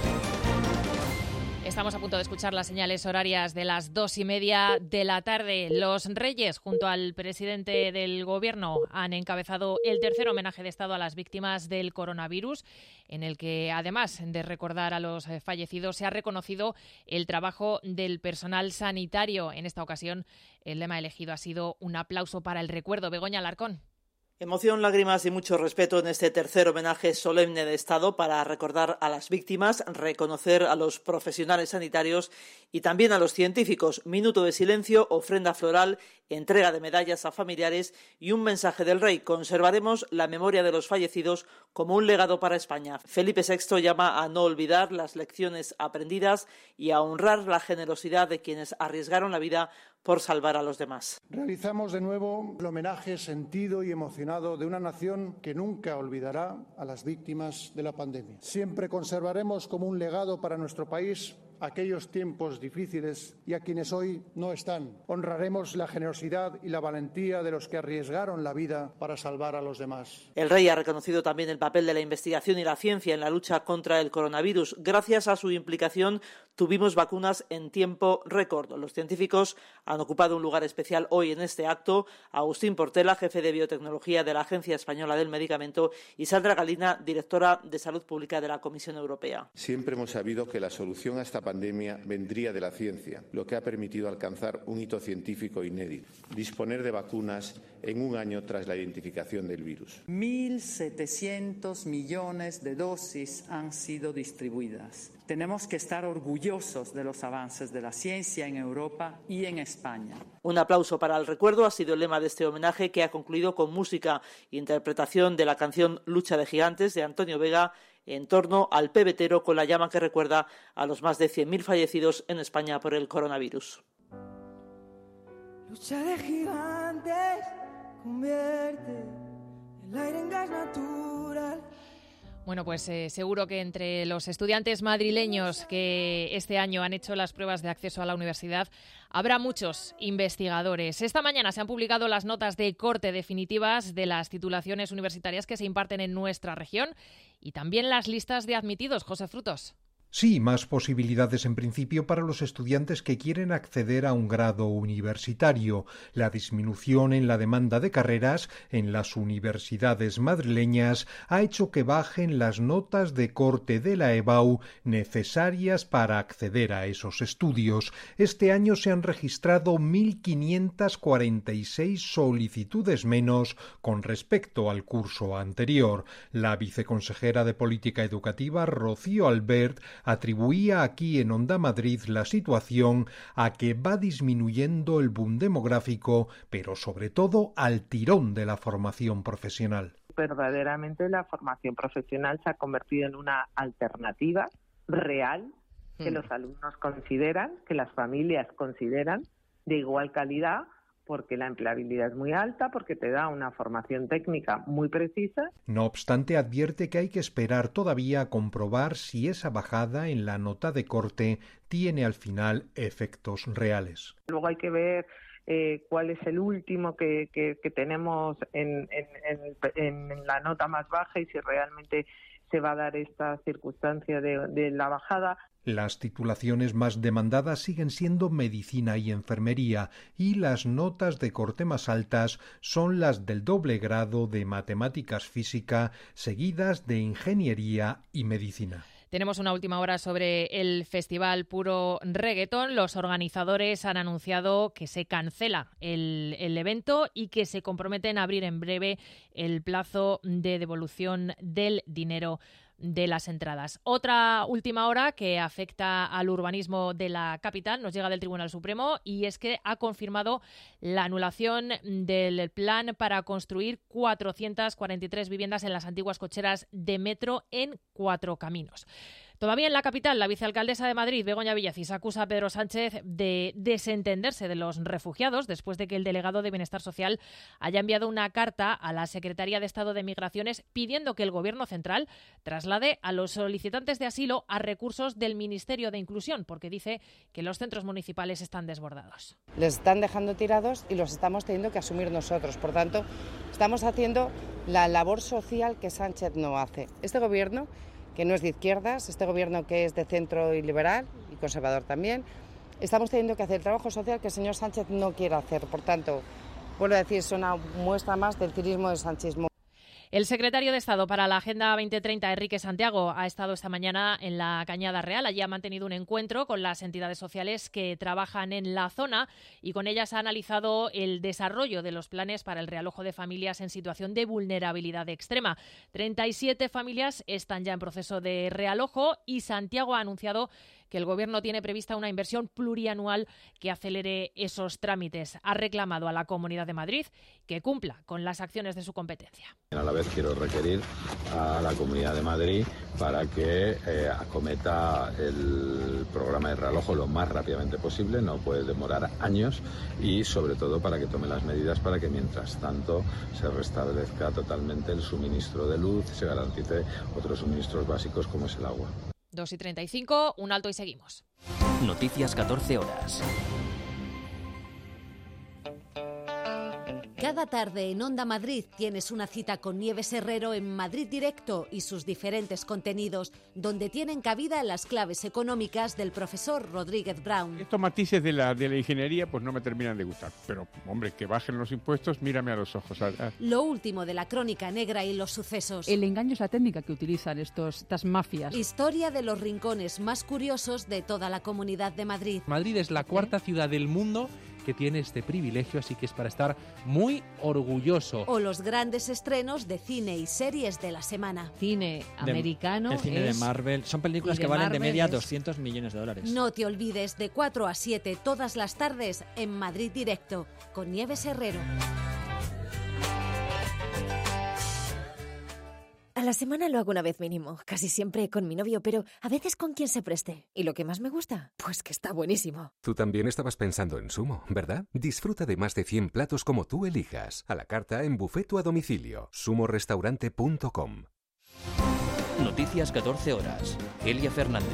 Estamos a punto de escuchar las señales horarias de las dos y media de la tarde. Los Reyes, junto al presidente del Gobierno, han encabezado el tercer homenaje de Estado a las víctimas del coronavirus, en el que, además de recordar a los fallecidos, se ha reconocido el trabajo del personal sanitario. En esta ocasión, el lema elegido ha sido un aplauso para el recuerdo. Begoña Alarcón. Emoción, lágrimas y mucho respeto en este tercer homenaje solemne de Estado para recordar a las víctimas, reconocer a los profesionales sanitarios y también a los científicos. Minuto de silencio, ofrenda floral, entrega de medallas a familiares y un mensaje del rey. Conservaremos la memoria de los fallecidos como un legado para España. Felipe sexto llama a no olvidar las lecciones aprendidas y a honrar la generosidad de quienes arriesgaron la vida por salvar a los demás. Realizamos de nuevo el homenaje sentido y emocionado de una nación que nunca olvidará a las víctimas de la pandemia. Siempre conservaremos como un legado para nuestro país aquellos tiempos difíciles y a quienes hoy no están. Honraremos la generosidad y la valentía de los que arriesgaron la vida para salvar a los demás. El rey ha reconocido también el papel de la investigación y la ciencia en la lucha contra el coronavirus. Gracias a su implicación tuvimos vacunas en tiempo récord. Los científicos han ocupado un lugar especial hoy en este acto. Agustín Portela, jefe de biotecnología de la Agencia Española del Medicamento, y Sandra Galina, directora de Salud Pública de la Comisión Europea. Siempre hemos sabido que la solución a esta pandemia vendría de la ciencia, lo que ha permitido alcanzar un hito científico inédito: disponer de vacunas en un año tras la identificación del virus. mil setecientos millones de dosis han sido distribuidas. Tenemos que estar orgullosos de los avances de la ciencia en Europa y en España. Un aplauso para el recuerdo ha sido el lema de este homenaje, que ha concluido con música e interpretación de la canción Lucha de Gigantes de Antonio Vega en torno al pebetero, con la llama que recuerda a los más de cien mil fallecidos en España por el coronavirus. Lucha de gigantes, convierte el aire en gas natural. Bueno, pues eh, seguro que entre los estudiantes madrileños que este año han hecho las pruebas de acceso a la universidad habrá muchos investigadores. Esta mañana se han publicado las notas de corte definitivas de las titulaciones universitarias que se imparten en nuestra región y también las listas de admitidos. José Frutos. Sí, más posibilidades en principio para los estudiantes que quieren acceder a un grado universitario. La disminución en la demanda de carreras en las universidades madrileñas ha hecho que bajen las notas de corte de la E B A U necesarias para acceder a esos estudios. Este año se han registrado mil quinientas cuarenta y seis solicitudes menos con respecto al curso anterior. La viceconsejera de Política Educativa, Rocío Albert, atribuía aquí en Onda Madrid la situación a que va disminuyendo el boom demográfico, pero sobre todo al tirón de la formación profesional. Verdaderamente la formación profesional se ha convertido en una alternativa real que hmm. los alumnos consideran, que las familias consideran de igual calidad, porque la empleabilidad es muy alta, porque te da una formación técnica muy precisa. No obstante, advierte que hay que esperar todavía a comprobar si esa bajada en la nota de corte tiene al final efectos reales. Luego hay que ver eh, cuál es el último que, que, que tenemos en, en, en, en la nota más baja y si realmente se va a dar esta circunstancia de, de la bajada. Las titulaciones más demandadas siguen siendo medicina y enfermería, y las notas de corte más altas son las del doble grado de matemáticas física, seguidas de ingeniería y medicina. Tenemos una última hora sobre el Festival Puro Reggaetón. Los organizadores han anunciado que se cancela el, el evento y que se comprometen a abrir en breve el plazo de devolución del dinero de las entradas. Otra última hora que afecta al urbanismo de la capital nos llega del Tribunal Supremo, y es que ha confirmado la anulación del plan para construir cuatrocientas cuarenta y tres viviendas en las antiguas cocheras de metro en Cuatro Caminos. Todavía en la capital, la vicealcaldesa de Madrid, Begoña Villacís, acusa a Pedro Sánchez de desentenderse de los refugiados después de que el delegado de Bienestar Social haya enviado una carta a la Secretaría de Estado de Migraciones pidiendo que el Gobierno central traslade a los solicitantes de asilo a recursos del Ministerio de Inclusión, porque dice que los centros municipales están desbordados. Les están dejando tirados y los estamos teniendo que asumir nosotros. Por tanto, estamos haciendo la labor social que Sánchez no hace. Este Gobierno, que no es de izquierdas, este Gobierno que es de centro y liberal y conservador también, estamos teniendo que hacer el trabajo social que el señor Sánchez no quiere hacer. Por tanto, vuelvo a decir, es una muestra más del cinismo del sanchismo. El secretario de Estado para la Agenda veinte treinta, Enrique Santiago, ha estado esta mañana en la Cañada Real. Allí ha mantenido un encuentro con las entidades sociales que trabajan en la zona y con ellas ha analizado el desarrollo de los planes para el realojo de familias en situación de vulnerabilidad extrema. treinta y siete familias están ya en proceso de realojo y Santiago ha anunciado que el Gobierno tiene prevista una inversión plurianual que acelere esos trámites. Ha reclamado a la Comunidad de Madrid que cumpla con las acciones de su competencia. A la vez quiero requerir a la Comunidad de Madrid para que eh, acometa el programa de realojo lo más rápidamente posible, no puede demorar años, y sobre todo para que tome las medidas para que mientras tanto se restablezca totalmente el suministro de luz, se garantice otros suministros básicos como es el agua. dos y treinta y cinco, un alto y seguimos. Noticias catorce horas. Cada tarde en Onda Madrid tienes una cita con Nieves Herrero en Madrid Directo y sus diferentes contenidos, donde tienen cabida las claves económicas del profesor Rodríguez Brown. Estos matices de la, de la ingeniería pues no me terminan de gustar, pero hombre, que bajen los impuestos, mírame a los ojos. Lo último de la crónica negra y los sucesos. El engaño es la técnica que utilizan estos, estas mafias. Historia de los rincones más curiosos de toda la Comunidad de Madrid. Madrid es la cuarta ciudad del mundo que tiene este privilegio, así que es para estar muy orgulloso. O los grandes estrenos de cine y series de la semana. Cine americano. El cine es... de Marvel. Son películas que valen Marvel de media es... doscientos millones de dólares. No te olvides, de cuatro a siete todas las tardes en Madrid Directo, con Nieves Herrero. A la semana lo hago una vez mínimo, casi siempre con mi novio, pero a veces con quien se preste. ¿Y lo que más me gusta? Pues que está buenísimo. Tú también estabas pensando en Sumo, ¿verdad? Disfruta de más de cien platos como tú elijas. A la carta en buffet o a domicilio. sumo restaurante punto com. Noticias catorce horas. Elia Fernández.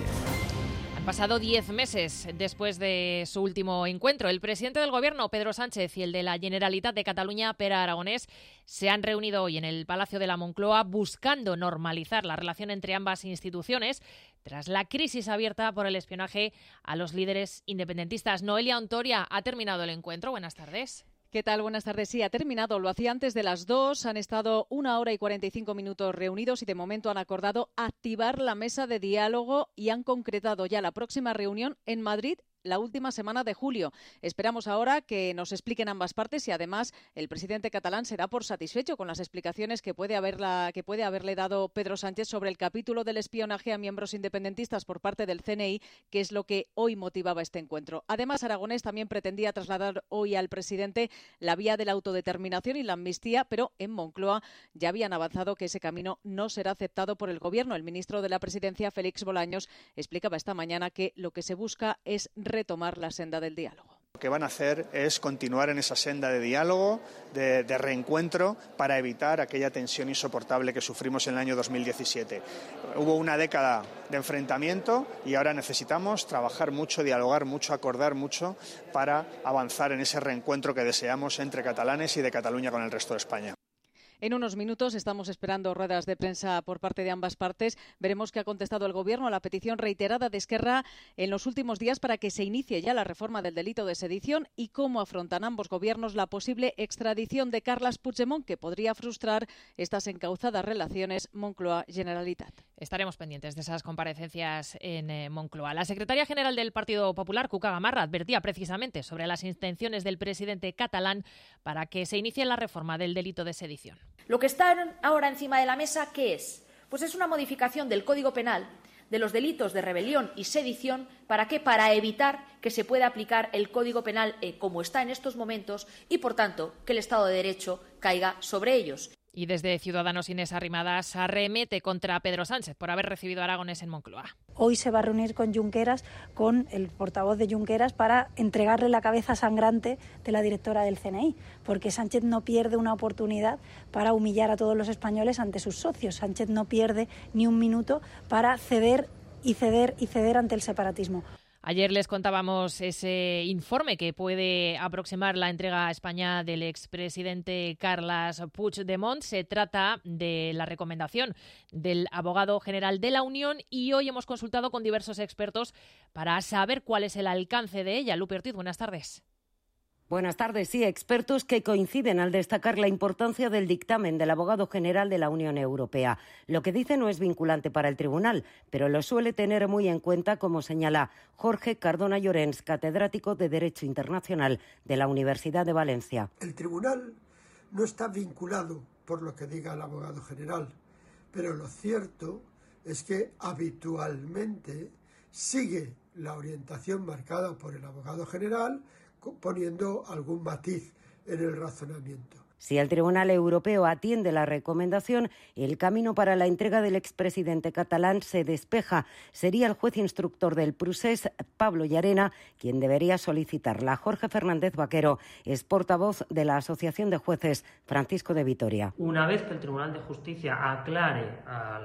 Han pasado diez meses después de su último encuentro. El presidente del Gobierno, Pedro Sánchez, y el de la Generalitat de Cataluña, Pere Aragonés, se han reunido hoy en el Palacio de la Moncloa buscando normalizar la relación entre ambas instituciones tras la crisis abierta por el espionaje a los líderes independentistas. Noelia Ontoria, ha terminado el encuentro. Buenas tardes. ¿Qué tal? Buenas tardes. Sí, ha terminado. Lo hacía antes de las dos. Han estado una hora y cuarenta y cinco minutos reunidos y de momento han acordado activar la mesa de diálogo y han concretado ya la próxima reunión en Madrid la última semana de julio. Esperamos ahora que nos expliquen ambas partes y además el presidente catalán será por satisfecho con las explicaciones que puede, haberla, que puede haberle dado Pedro Sánchez sobre el capítulo del espionaje a miembros independentistas por parte del C N I, que es lo que hoy motivaba este encuentro. Además, Aragonés también pretendía trasladar hoy al presidente la vía de la autodeterminación y la amnistía, pero en Moncloa ya habían avanzado que ese camino no será aceptado por el Gobierno. El ministro de la Presidencia, Félix Bolaños, explicaba esta mañana que lo que se busca es retomar la senda del diálogo. Lo que van a hacer es continuar en esa senda de diálogo, de, de reencuentro, para evitar aquella tensión insoportable que sufrimos en el año dos mil diecisiete. Hubo una década de enfrentamiento y ahora necesitamos trabajar mucho, dialogar mucho, acordar mucho para avanzar en ese reencuentro que deseamos entre catalanes y de Cataluña con el resto de España. En unos minutos estamos esperando ruedas de prensa por parte de ambas partes. Veremos qué ha contestado el Gobierno a la petición reiterada de Esquerra en los últimos días para que se inicie ya la reforma del delito de sedición y cómo afrontan ambos gobiernos la posible extradición de Carles Puigdemont, que podría frustrar estas encauzadas relaciones Moncloa-Generalitat. Estaremos pendientes de esas comparecencias en eh, Moncloa. La secretaria general del Partido Popular, Cuca Gamarra, advertía precisamente sobre las intenciones del presidente catalán para que se inicie la reforma del delito de sedición. Lo que está ahora encima de la mesa, ¿qué es? Pues es una modificación del Código Penal de los delitos de rebelión y sedición. ¿Para qué? Para evitar que se pueda aplicar el Código Penal eh, como está en estos momentos y, por tanto, que el Estado de Derecho caiga sobre ellos. Y desde Ciudadanos, Inés Arrimadas arremete contra Pedro Sánchez por haber recibido a Aragonés en Moncloa. Hoy se va a reunir con Junqueras, con el portavoz de Junqueras, para entregarle la cabeza sangrante de la directora del C N I, porque Sánchez no pierde una oportunidad para humillar a todos los españoles ante sus socios. Sánchez no pierde ni un minuto para ceder y ceder y ceder ante el separatismo. Ayer les contábamos ese informe que puede aproximar la entrega a España del expresidente Carles Puigdemont. Se trata de la recomendación del abogado general de la Unión y hoy hemos consultado con diversos expertos para saber cuál es el alcance de ella. Lupe Ortiz, buenas tardes. Buenas tardes. Sí, expertos que coinciden al destacar la importancia del dictamen del abogado general de la Unión Europea. Lo que dice no es vinculante para el tribunal, pero lo suele tener muy en cuenta, como señala Jorge Cardona Llorens, catedrático de Derecho Internacional de la Universidad de Valencia. El tribunal no está vinculado por lo que diga el abogado general, pero lo cierto es que habitualmente sigue la orientación marcada por el abogado general, poniendo algún matiz en el razonamiento. Si el Tribunal Europeo atiende la recomendación, el camino para la entrega del expresidente catalán se despeja. Sería el juez instructor del procés, Pablo Llarena, quien debería solicitarla. Jorge Fernández Vaquero es portavoz de la Asociación de Jueces Francisco de Vitoria. Una vez que el Tribunal de Justicia aclare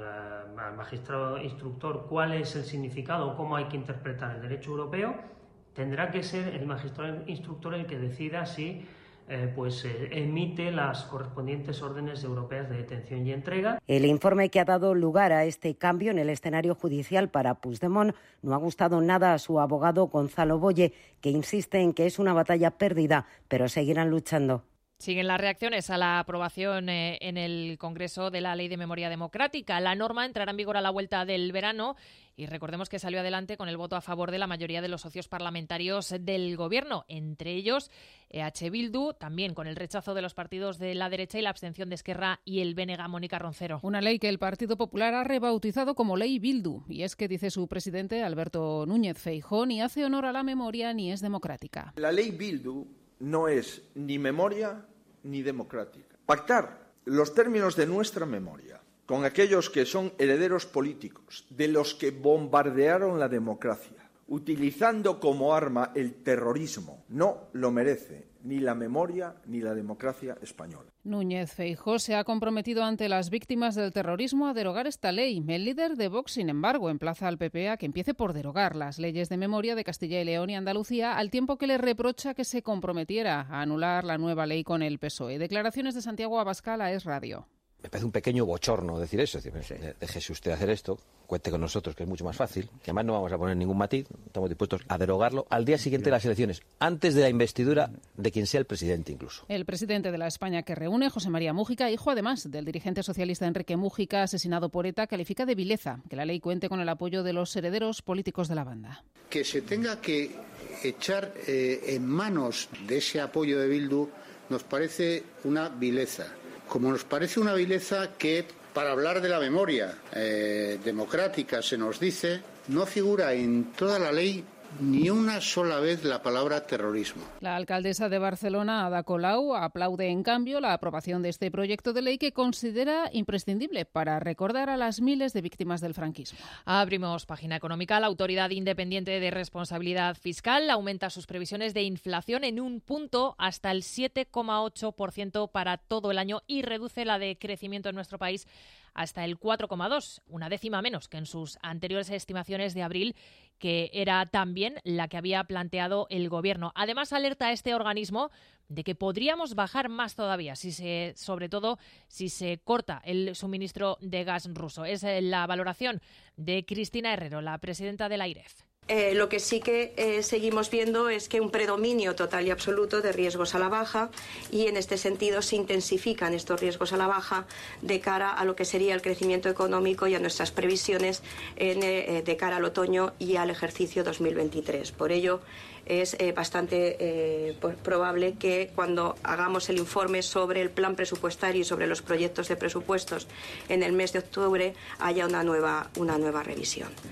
al, al magistrado instructor cuál es el significado o cómo hay que interpretar el derecho europeo, tendrá que ser el magistrado instructor el que decida si Eh, pues eh, emite las correspondientes órdenes europeas de detención y entrega. El informe que ha dado lugar a este cambio en el escenario judicial para Puigdemont no ha gustado nada a su abogado Gonzalo Boye, que insiste en que es una batalla perdida, pero seguirán luchando. Siguen las reacciones a la aprobación eh, en el Congreso de la Ley de Memoria Democrática. La norma entrará en vigor a la vuelta del verano y recordemos que salió adelante con el voto a favor de la mayoría de los socios parlamentarios del Gobierno, entre ellos E H Bildu, también con el rechazo de los partidos de la derecha y la abstención de Esquerra y el B N G. Mónica Roncero. Una ley que el Partido Popular ha rebautizado como Ley Bildu, y es que, dice su presidente Alberto Núñez Feijóo, ni hace honor a la memoria ni es democrática. La Ley Bildu no es ni memoria ni democrática. Pactar los términos de nuestra memoria con aquellos que son herederos políticos de los que bombardearon la democracia, utilizando como arma el terrorismo, no lo merece ni la memoria ni la democracia española. Núñez Feijóo se ha comprometido ante las víctimas del terrorismo a derogar esta ley. El líder de Vox, sin embargo, emplaza al P P a que empiece por derogar las leyes de memoria de Castilla y León y Andalucía, al tiempo que le reprocha que se comprometiera a anular la nueva ley con el P S O E. Declaraciones de Santiago Abascal a Es Radio. Me parece un pequeño bochorno decir eso. Es decir, sí. Déjese usted hacer esto, cuente con nosotros, que es mucho más fácil, que además no vamos a poner ningún matiz, estamos dispuestos a derogarlo al día siguiente de las elecciones, antes de la investidura de quien sea el presidente incluso. El presidente de la España que reúne, José María Mújica, hijo además del dirigente socialista Enrique Mújica, asesinado por ETA, califica de vileza que la ley cuente con el apoyo de los herederos políticos de la banda. Que se tenga que echar eh, en manos de ese apoyo de Bildu nos parece una vileza. Como nos parece una vileza que, para hablar de la memoria eh, democrática, se nos dice, no figura en toda la ley ni una sola vez la palabra terrorismo. La alcaldesa de Barcelona, Ada Colau, aplaude en cambio la aprobación de este proyecto de ley que considera imprescindible para recordar a las miles de víctimas del franquismo. Abrimos página económica. La Autoridad Independiente de Responsabilidad Fiscal aumenta sus previsiones de inflación en un punto hasta el siete coma ocho por ciento para todo el año y reduce la de crecimiento en nuestro país hasta el cuatro coma dos, una décima menos que en sus anteriores estimaciones de abril, que era también la que había planteado el Gobierno. Además, alerta a este organismo de que podríamos bajar más todavía, si se, sobre todo si se corta el suministro de gas ruso. Es la valoración de Cristina Herrero, la presidenta de la AIREF. Eh, lo que sí que eh, seguimos viendo es que un predominio total y absoluto de riesgos a la baja, y en este sentido se intensifican estos riesgos a la baja de cara a lo que sería el crecimiento económico y a nuestras previsiones en, eh, de cara al otoño y al ejercicio dos mil veintitrés. Por ello es eh, bastante eh, probable que cuando hagamos el informe sobre el plan presupuestario y sobre los proyectos de presupuestos en el mes de octubre haya una nueva, una nueva revisión.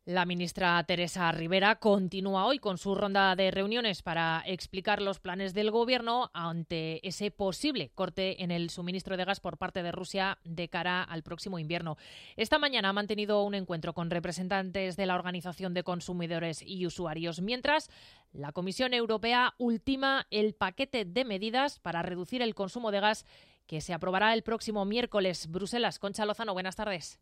La ministra Teresa Rivera continúa hoy con su ronda de reuniones para explicar los planes del Gobierno ante ese posible corte en el suministro de gas por parte de Rusia de cara al próximo invierno. Esta mañana ha mantenido un encuentro con representantes de la Organización de Consumidores y Usuarios, mientras la Comisión Europea ultima el paquete de medidas para reducir el consumo de gas que se aprobará el próximo miércoles. Bruselas, Concha Lozano, buenas tardes.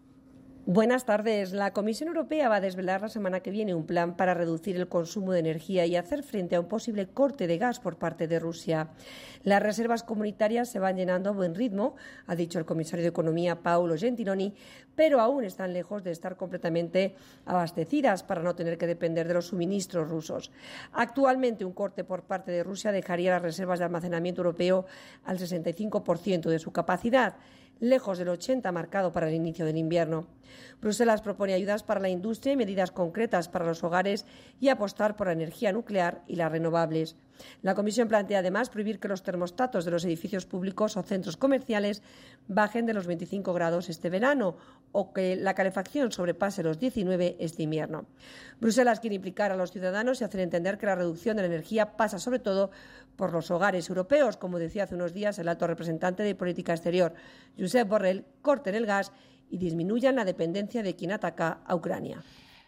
Buenas tardes. La Comisión Europea va a desvelar la semana que viene un plan para reducir el consumo de energía y hacer frente a un posible corte de gas por parte de Rusia. Las reservas comunitarias se van llenando a buen ritmo, ha dicho el comisario de Economía Paolo Gentiloni, pero aún están lejos de estar completamente abastecidas para no tener que depender de los suministros rusos. Actualmente, un corte por parte de Rusia dejaría las reservas de almacenamiento europeo al sesenta y cinco por ciento de su capacidad, lejos del ochenta por ciento marcado para el inicio del invierno. Bruselas propone ayudas para la industria y medidas concretas para los hogares y apostar por la energía nuclear y las renovables. La Comisión plantea además prohibir que los termostatos de los edificios públicos o centros comerciales bajen de los veinticinco grados este verano o que la calefacción sobrepase los diecinueve este invierno. Bruselas quiere implicar a los ciudadanos y hacer entender que la reducción de la energía pasa sobre todo por los hogares europeos, como decía hace unos días el alto representante de Política Exterior, Josep Borrell, corten el gas y disminuyan la dependencia de quien ataca a Ucrania.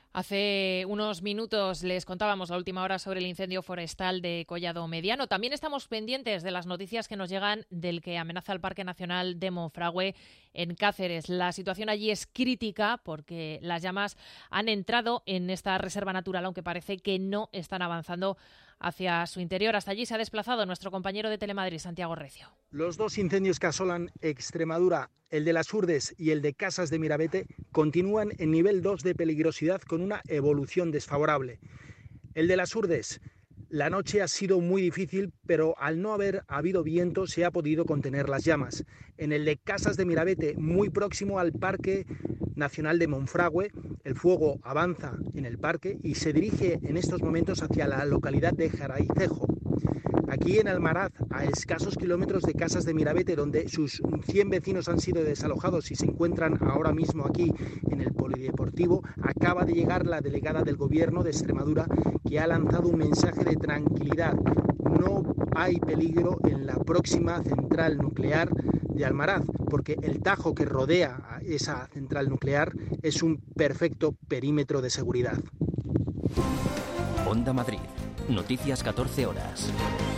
Hace unos minutos les contábamos la última hora sobre el incendio forestal de Collado Mediano. También estamos pendientes de las noticias que nos llegan del que amenaza el Parque Nacional de Monfragüe en Cáceres. La situación allí es crítica porque las llamas han entrado en esta reserva natural, aunque parece que no están avanzando hacia su interior. Hasta allí se ha desplazado nuestro compañero de Telemadrid, Santiago Recio. Los dos incendios que asolan Extremadura, el de Las Hurdes y el de Casas de Mirabete, continúan en nivel dos de peligrosidad con una evolución desfavorable. El de Las Hurdes, la noche ha sido muy difícil, pero al no haber habido viento se ha podido contener las llamas. En el de Casas de Mirabete, muy próximo al Parque Nacional de Monfragüe, el fuego avanza en el parque y se dirige en estos momentos hacia la localidad de Jaraicejo. Aquí en Almaraz, a escasos kilómetros de Casas de Mirabete, donde sus cien vecinos han sido desalojados y se encuentran ahora mismo aquí en el polideportivo, acaba de llegar la delegada del Gobierno de Extremadura, que ha lanzado un mensaje de tranquilidad. No hay peligro en la próxima central nuclear de Almaraz, porque el tajo que rodea a esa central nuclear es un perfecto perímetro de seguridad. Onda Madrid. Noticias catorce horas.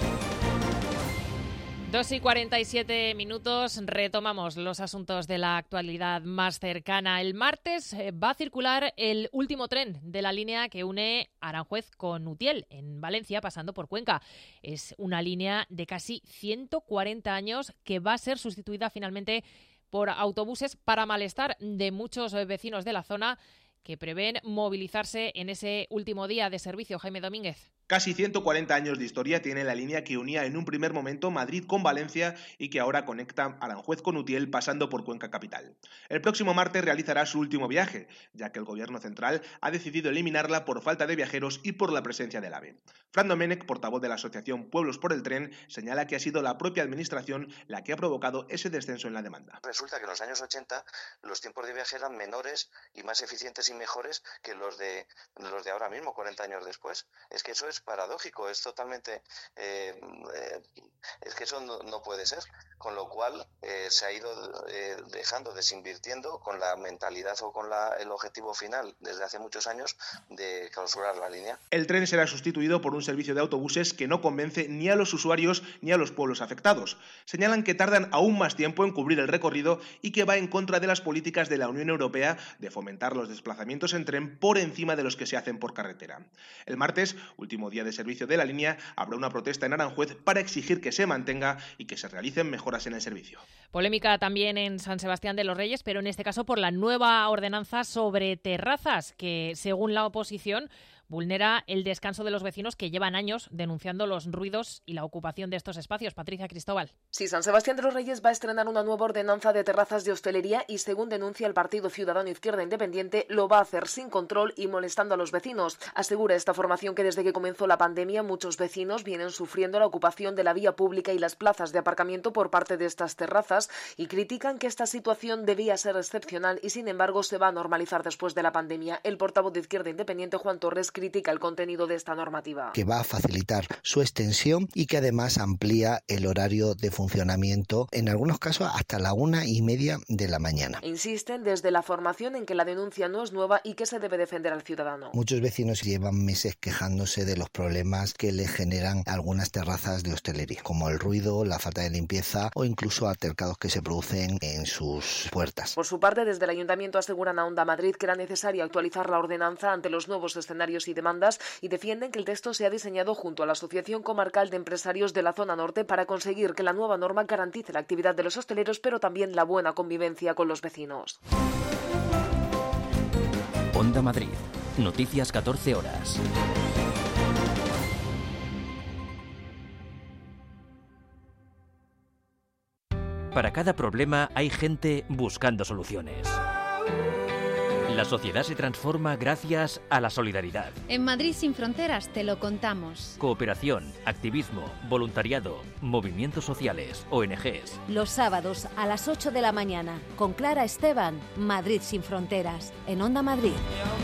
dos y cuarenta y siete minutos, retomamos los asuntos de la actualidad más cercana. El martes va a circular el último tren de la línea que une Aranjuez con Utiel, en Valencia, pasando por Cuenca. Es una línea de casi ciento cuarenta años que va a ser sustituida finalmente por autobuses, para malestar de muchos vecinos de la zona que prevén movilizarse en ese último día de servicio. Jaime Domínguez. Casi ciento cuarenta años de historia tiene la línea que unía en un primer momento Madrid con Valencia y que ahora conecta Aranjuez con Utiel pasando por Cuenca capital. El próximo martes realizará su último viaje, ya que el Gobierno central ha decidido eliminarla por falta de viajeros y por la presencia del AVE. Fran Domènech, portavoz de la asociación Pueblos por el Tren, señala que ha sido la propia Administración la que ha provocado ese descenso en la demanda. Resulta que en los años ochenta los tiempos de viaje eran menores y más eficientes y mejores que los de, los de ahora mismo, cuarenta años después. Es que eso es paradójico, es totalmente eh, eh, es que eso no, no puede ser, con lo cual eh, se ha ido eh, dejando, desinvirtiendo con la mentalidad o con la, el objetivo final desde hace muchos años de clausurar la línea. El tren será sustituido por un servicio de autobuses que no convence ni a los usuarios ni a los pueblos afectados. Señalan que tardan aún más tiempo en cubrir el recorrido y que va en contra de las políticas de la Unión Europea de fomentar los desplazamientos en tren por encima de los que se hacen por carretera. El martes, último día de servicio de la línea, habrá una protesta en Aranjuez para exigir que se mantenga y que se realicen mejoras en el servicio. Polémica también en San Sebastián de los Reyes, pero en este caso por la nueva ordenanza sobre terrazas, que según la oposición vulnera el descanso de los vecinos que llevan años denunciando los ruidos y la ocupación de estos espacios. Patricia Cristóbal. Sí, San Sebastián de los Reyes va a estrenar una nueva ordenanza de terrazas de hostelería y, según denuncia el Partido Ciudadano Izquierda Independiente, lo va a hacer sin control y molestando a los vecinos. Asegura esta formación que desde que comenzó la pandemia muchos vecinos vienen sufriendo la ocupación de la vía pública y las plazas de aparcamiento por parte de estas terrazas y critican que esta situación debía ser excepcional y, sin embargo, se va a normalizar después de la pandemia. El portavoz de Izquierda Independiente, Juan Torres, critica el contenido de esta normativa. Que va a facilitar su extensión y que además amplía el horario de funcionamiento, en algunos casos hasta la una y media de la mañana. Insisten desde la formación en que la denuncia no es nueva y que se debe defender al ciudadano. Muchos vecinos llevan meses quejándose de los problemas que le generan algunas terrazas de hostelería, como el ruido, la falta de limpieza o incluso altercados que se producen en sus puertas. Por su parte, desde el Ayuntamiento aseguran a Onda Madrid que era necesario actualizar la ordenanza ante los nuevos escenarios y demandas y defienden que el texto se ha diseñado junto a la Asociación Comarcal de Empresarios de la Zona Norte para conseguir que la nueva norma garantice la actividad de los hosteleros, pero también la buena convivencia con los vecinos. Onda Madrid. Noticias catorce horas. Para cada problema hay gente buscando soluciones. La sociedad se transforma gracias a la solidaridad. En Madrid sin fronteras te lo contamos. Cooperación, activismo, voluntariado, movimientos sociales, O N Ges. Los sábados a las ocho de la mañana, con Clara Esteban, Madrid sin fronteras, en Onda Madrid.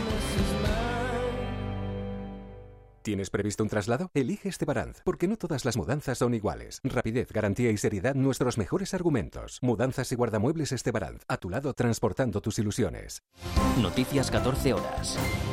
¿Tienes previsto un traslado? Elige Estebaranz, porque no todas las mudanzas son iguales. Rapidez, garantía y seriedad, nuestros mejores argumentos. Mudanzas y guardamuebles Estebaranz, a tu lado transportando tus ilusiones. Noticias catorce horas.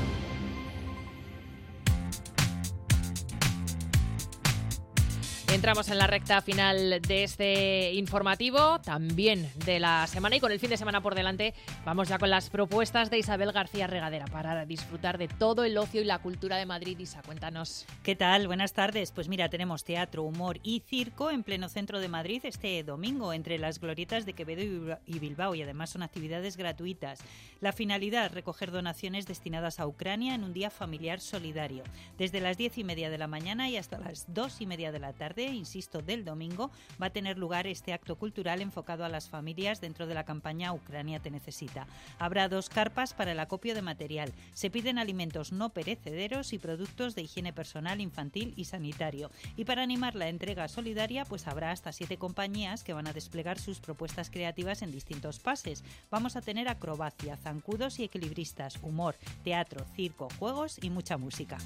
Entramos en la recta final de este informativo, también de la semana, y con el fin de semana por delante vamos ya con las propuestas de Isabel García Regadera para disfrutar de todo el ocio y la cultura de Madrid. Isa, cuéntanos. ¿Qué tal? Buenas tardes. Pues mira, tenemos teatro, humor y circo en pleno centro de Madrid este domingo entre las glorietas de Quevedo y Bilbao, y además son actividades gratuitas. La finalidad, recoger donaciones destinadas a Ucrania en un día familiar solidario. Desde las diez y media de la mañana y hasta las dos y media de la tarde, insisto, del domingo, va a tener lugar este acto cultural enfocado a las familias dentro de la campaña Ucrania te necesita. Habrá dos carpas para el acopio de material. Se piden alimentos no perecederos y productos de higiene personal, infantil y sanitario. Y para animar la entrega solidaria, pues habrá hasta siete compañías que van a desplegar sus propuestas creativas en distintos pases. Vamos a tener acrobacia, zancudos y equilibristas, humor, teatro, circo, juegos y mucha música.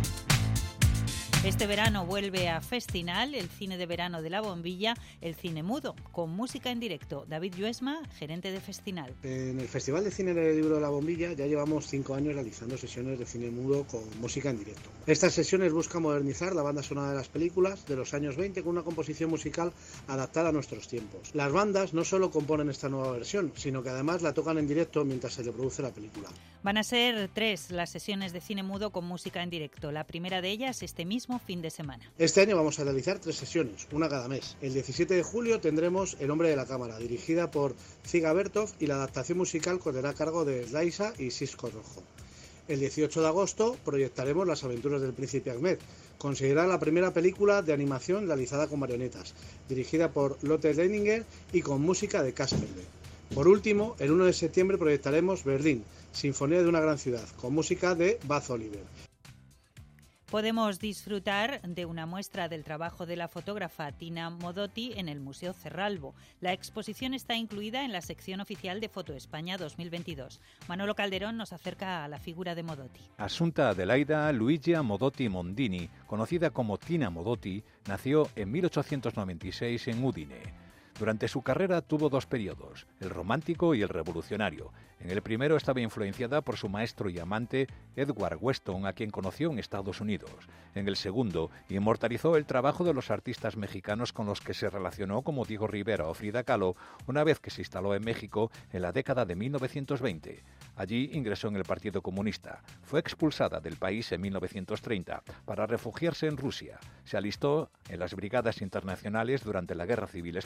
Este verano vuelve a Festinal, el cine de verano de la Bombilla, el cine mudo, con música en directo. David Lluesma, gerente de Festinal. En el Festival de Cine del Libro de la Bombilla ya llevamos cinco años realizando sesiones de cine mudo con música en directo. Estas sesiones buscan modernizar la banda sonora de las películas de los años veinte con una composición musical adaptada a nuestros tiempos. Las bandas no solo componen esta nueva versión, sino que además la tocan en directo mientras se reproduce la película. Van a ser tres las sesiones de cine mudo con música en directo. La primera de ellas este mismo fin de semana. Este año vamos a realizar tres sesiones, una cada mes. El diecisiete de julio tendremos El hombre de la cámara, dirigida por Ziga Bertov, y la adaptación musical correrá a cargo de Laisa y Cisco Rojo. El dieciocho de agosto proyectaremos Las aventuras del príncipe Ahmed, considerada la primera película de animación realizada con marionetas, dirigida por Lotte Leininger y con música de Kasperle. Por último, el uno de septiembre proyectaremos Berlín, Sinfonía de una gran ciudad, con música de Baz Oliver. Podemos disfrutar de una muestra del trabajo de la fotógrafa Tina Modotti en el Museo Cerralbo. La exposición está incluida en la sección oficial de Foto España dos mil veintidós. Manolo Calderón nos acerca a la figura de Modotti. Asunta Adelaida Luigia Modotti Mondini, conocida como Tina Modotti, nació en mil ochocientos noventa y seis en Udine. Durante su carrera tuvo dos periodos, el romántico y el revolucionario. En el primero estaba influenciada por su maestro y amante Edward Weston, a quien conoció en Estados Unidos. En el segundo, inmortalizó el trabajo de los artistas mexicanos con los que se relacionó, como Diego Rivera o Frida Kahlo, una vez que se instaló en México en la década de mil novecientos veinte. Allí ingresó en el Partido Comunista. Fue expulsada del país en mil novecientos treinta para refugiarse en Rusia. Se alistó en las Brigadas Internacionales durante la Guerra Civil Española.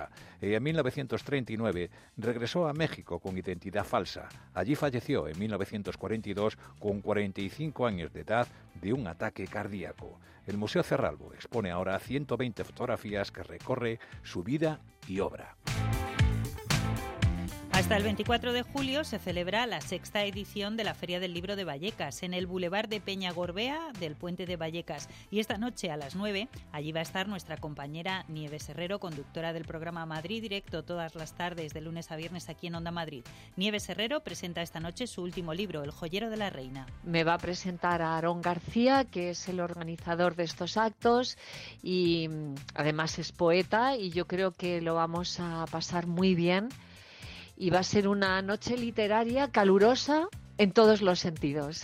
Suiza y en mil novecientos treinta y nueve regresó a México con identidad falsa. Allí falleció en mil novecientos cuarenta y dos con cuarenta y cinco años de edad de un ataque cardíaco. El Museo Cerralbo expone ahora ciento veinte fotografías que recorre su vida y obra. Hasta el veinticuatro de julio se celebra la sexta edición de la Feria del Libro de Vallecas en el Boulevard de Peñagorbea del Puente de Vallecas. Y esta noche a las nueve, allí va a estar nuestra compañera Nieves Herrero, conductora del programa Madrid Directo todas las tardes de lunes a viernes aquí en Onda Madrid. Nieves Herrero presenta esta noche su último libro, El joyero de la reina. Me va a presentar a Aarón García, que es el organizador de estos actos y además es poeta, y yo creo que lo vamos a pasar muy bien. Y va a ser una noche literaria calurosa en todos los sentidos.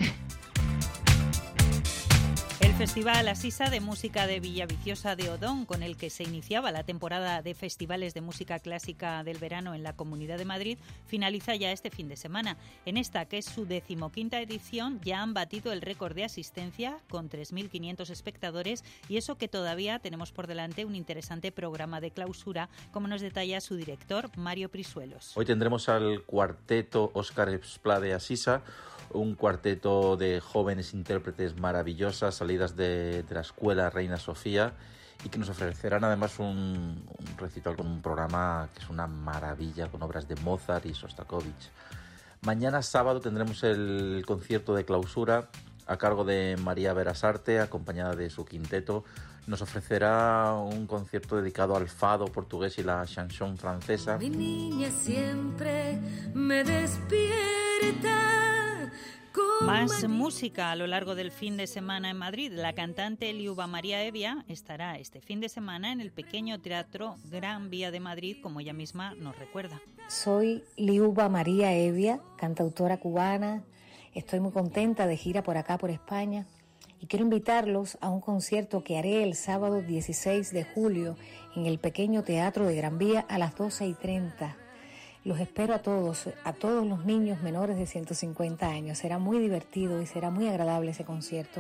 El Festival Asisa de Música de Villaviciosa de Odón, con el que se iniciaba la temporada de festivales de música clásica del verano en la Comunidad de Madrid, finaliza ya este fin de semana. En esta, que es su decimoquinta edición, ya han batido el récord de asistencia con tres mil quinientos espectadores, y eso que todavía tenemos por delante un interesante programa de clausura, como nos detalla su director, Mario Prisuelos. Hoy tendremos al cuarteto Óscar Esplá de Asisa, un cuarteto de jóvenes intérpretes maravillosas, salidas de, de la escuela Reina Sofía, y que nos ofrecerán además un, un recital con un programa que es una maravilla, con obras de Mozart y Sostakovich. Mañana sábado tendremos el concierto de clausura a cargo de María Berasarte, acompañada de su quinteto. Nos ofrecerá un concierto dedicado al fado portugués y la chanson francesa. Mi niña siempre me despierta. Más música a lo largo del fin de semana en Madrid. La cantante Liuba María Evia estará este fin de semana en el pequeño teatro Gran Vía de Madrid, como ella misma nos recuerda. Soy Liuba María Evia, cantautora cubana. Estoy muy contenta de gira por acá, por España. Y quiero invitarlos a un concierto que haré el sábado dieciséis de julio en el pequeño teatro de Gran Vía a las doce y treinta. Los espero a todos, a todos los niños menores de ciento cincuenta años. Será muy divertido y será muy agradable ese concierto.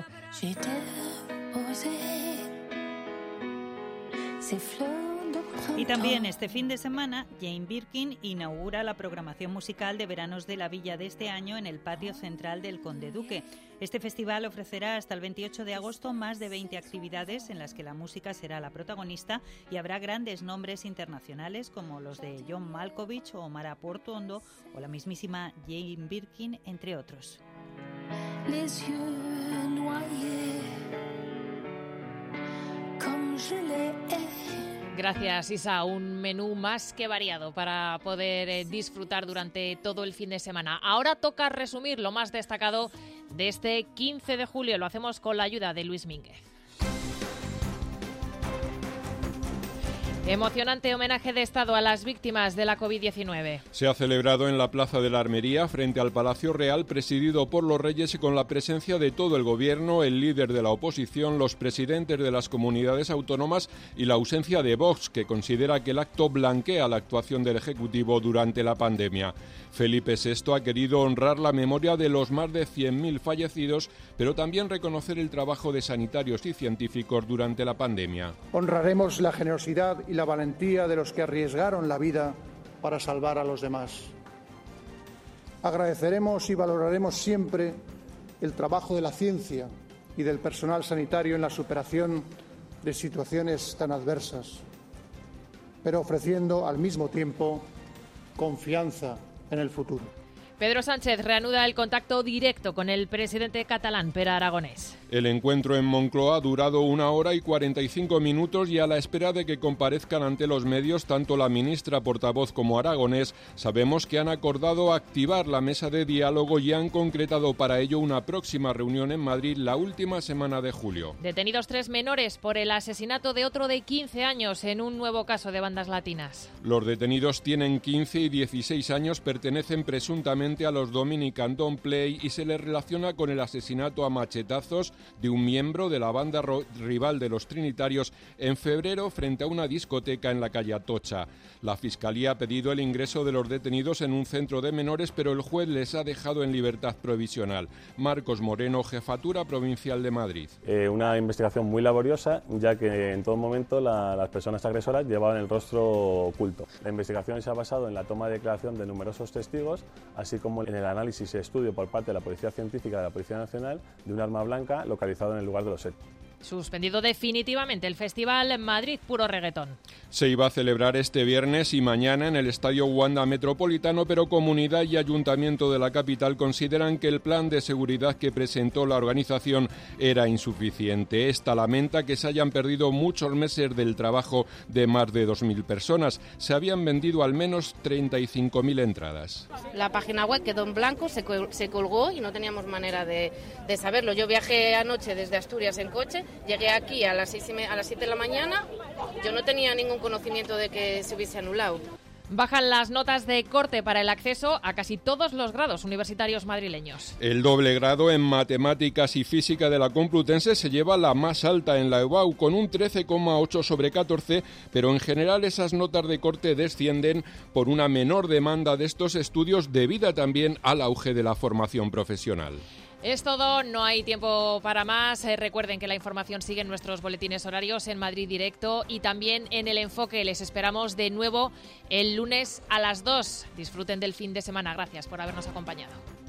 Y también este fin de semana, Jane Birkin inaugura la programación musical de veranos de la Villa de este año en el patio central del Conde Duque. Este festival ofrecerá hasta el veintiocho de agosto más de veinte actividades en las que la música será la protagonista, y habrá grandes nombres internacionales como los de John Malkovich o Mara Portuondo o la mismísima Jane Birkin, entre otros. Les yeux noyés, comme je l'ai. Gracias, Isa. Un menú más que variado para poder eh, disfrutar durante todo el fin de semana. Ahora toca resumir lo más destacado de este quince de julio. Lo hacemos con la ayuda de Luis Mínguez. Emocionante homenaje de Estado a las víctimas de la covid diecinueve. Se ha celebrado en la Plaza de la Armería, frente al Palacio Real, presidido por los Reyes y con la presencia de todo el Gobierno, el líder de la oposición, los presidentes de las comunidades autónomas y la ausencia de Vox, que considera que el acto blanquea la actuación del Ejecutivo durante la pandemia. Felipe sexto ha querido honrar la memoria de los más de cien mil fallecidos, pero también reconocer el trabajo de sanitarios y científicos durante la pandemia. Honraremos la generosidad y la valentía de los que arriesgaron la vida para salvar a los demás. Agradeceremos y valoraremos siempre el trabajo de la ciencia y del personal sanitario en la superación de situaciones tan adversas, pero ofreciendo al mismo tiempo confianza en el futuro. Pedro Sánchez reanuda el contacto directo con el presidente catalán, Pere Aragonés. El encuentro en Moncloa ha durado una hora y cuarenta y cinco minutos y a la espera de que comparezcan ante los medios tanto la ministra portavoz como Aragonés, sabemos que han acordado activar la mesa de diálogo y han concretado para ello una próxima reunión en Madrid la última semana de julio. Detenidos tres menores por el asesinato de otro de quince años en un nuevo caso de bandas latinas. Los detenidos tienen quince y dieciséis años, pertenecen presuntamente a los Dominican Don't Play y se les relaciona con el asesinato a machetazos de un miembro de la banda rival de los trinitarios en febrero frente a una discoteca en la calle Atocha. La Fiscalía ha pedido el ingreso de los detenidos en un centro de menores, pero el juez les ha dejado en libertad provisional. Marcos Moreno, Jefatura Provincial de Madrid. Eh, una investigación muy laboriosa, ya que en todo momento la, las personas agresoras llevaban el rostro oculto. La investigación se ha basado en la toma de declaración de numerosos testigos, así como en el análisis y estudio por parte de la Policía Científica de la Policía Nacional de un arma blanca localizado en el lugar de los hechos. Suspendido definitivamente el Festival Madrid Puro Reggaetón. Se iba a celebrar este viernes y mañana en el Estadio Wanda Metropolitano, pero Comunidad y Ayuntamiento de la capital consideran que el plan de seguridad que presentó la organización era insuficiente. Esta lamenta que se hayan perdido muchos meses del trabajo de más de dos mil personas. Se habían vendido al menos treinta y cinco mil entradas. La página web quedó en blanco, se, col- se colgó y no teníamos manera de, de saberlo. Yo viajé anoche desde Asturias en coche. Llegué aquí a las seis y me, a las siete de la mañana, yo no tenía ningún conocimiento de que se hubiese anulado. Bajan las notas de corte para el acceso a casi todos los grados universitarios madrileños. El doble grado en Matemáticas y Física de la Complutense se lleva la más alta en la E B A U, con un trece coma ocho sobre catorce, pero en general esas notas de corte descienden por una menor demanda de estos estudios, debida también al auge de la formación profesional. Es todo, no hay tiempo para más. Eh, recuerden que la información sigue en nuestros boletines horarios en Madrid Directo y también en El Enfoque. Les esperamos de nuevo el lunes a las dos. Disfruten del fin de semana. Gracias por habernos acompañado.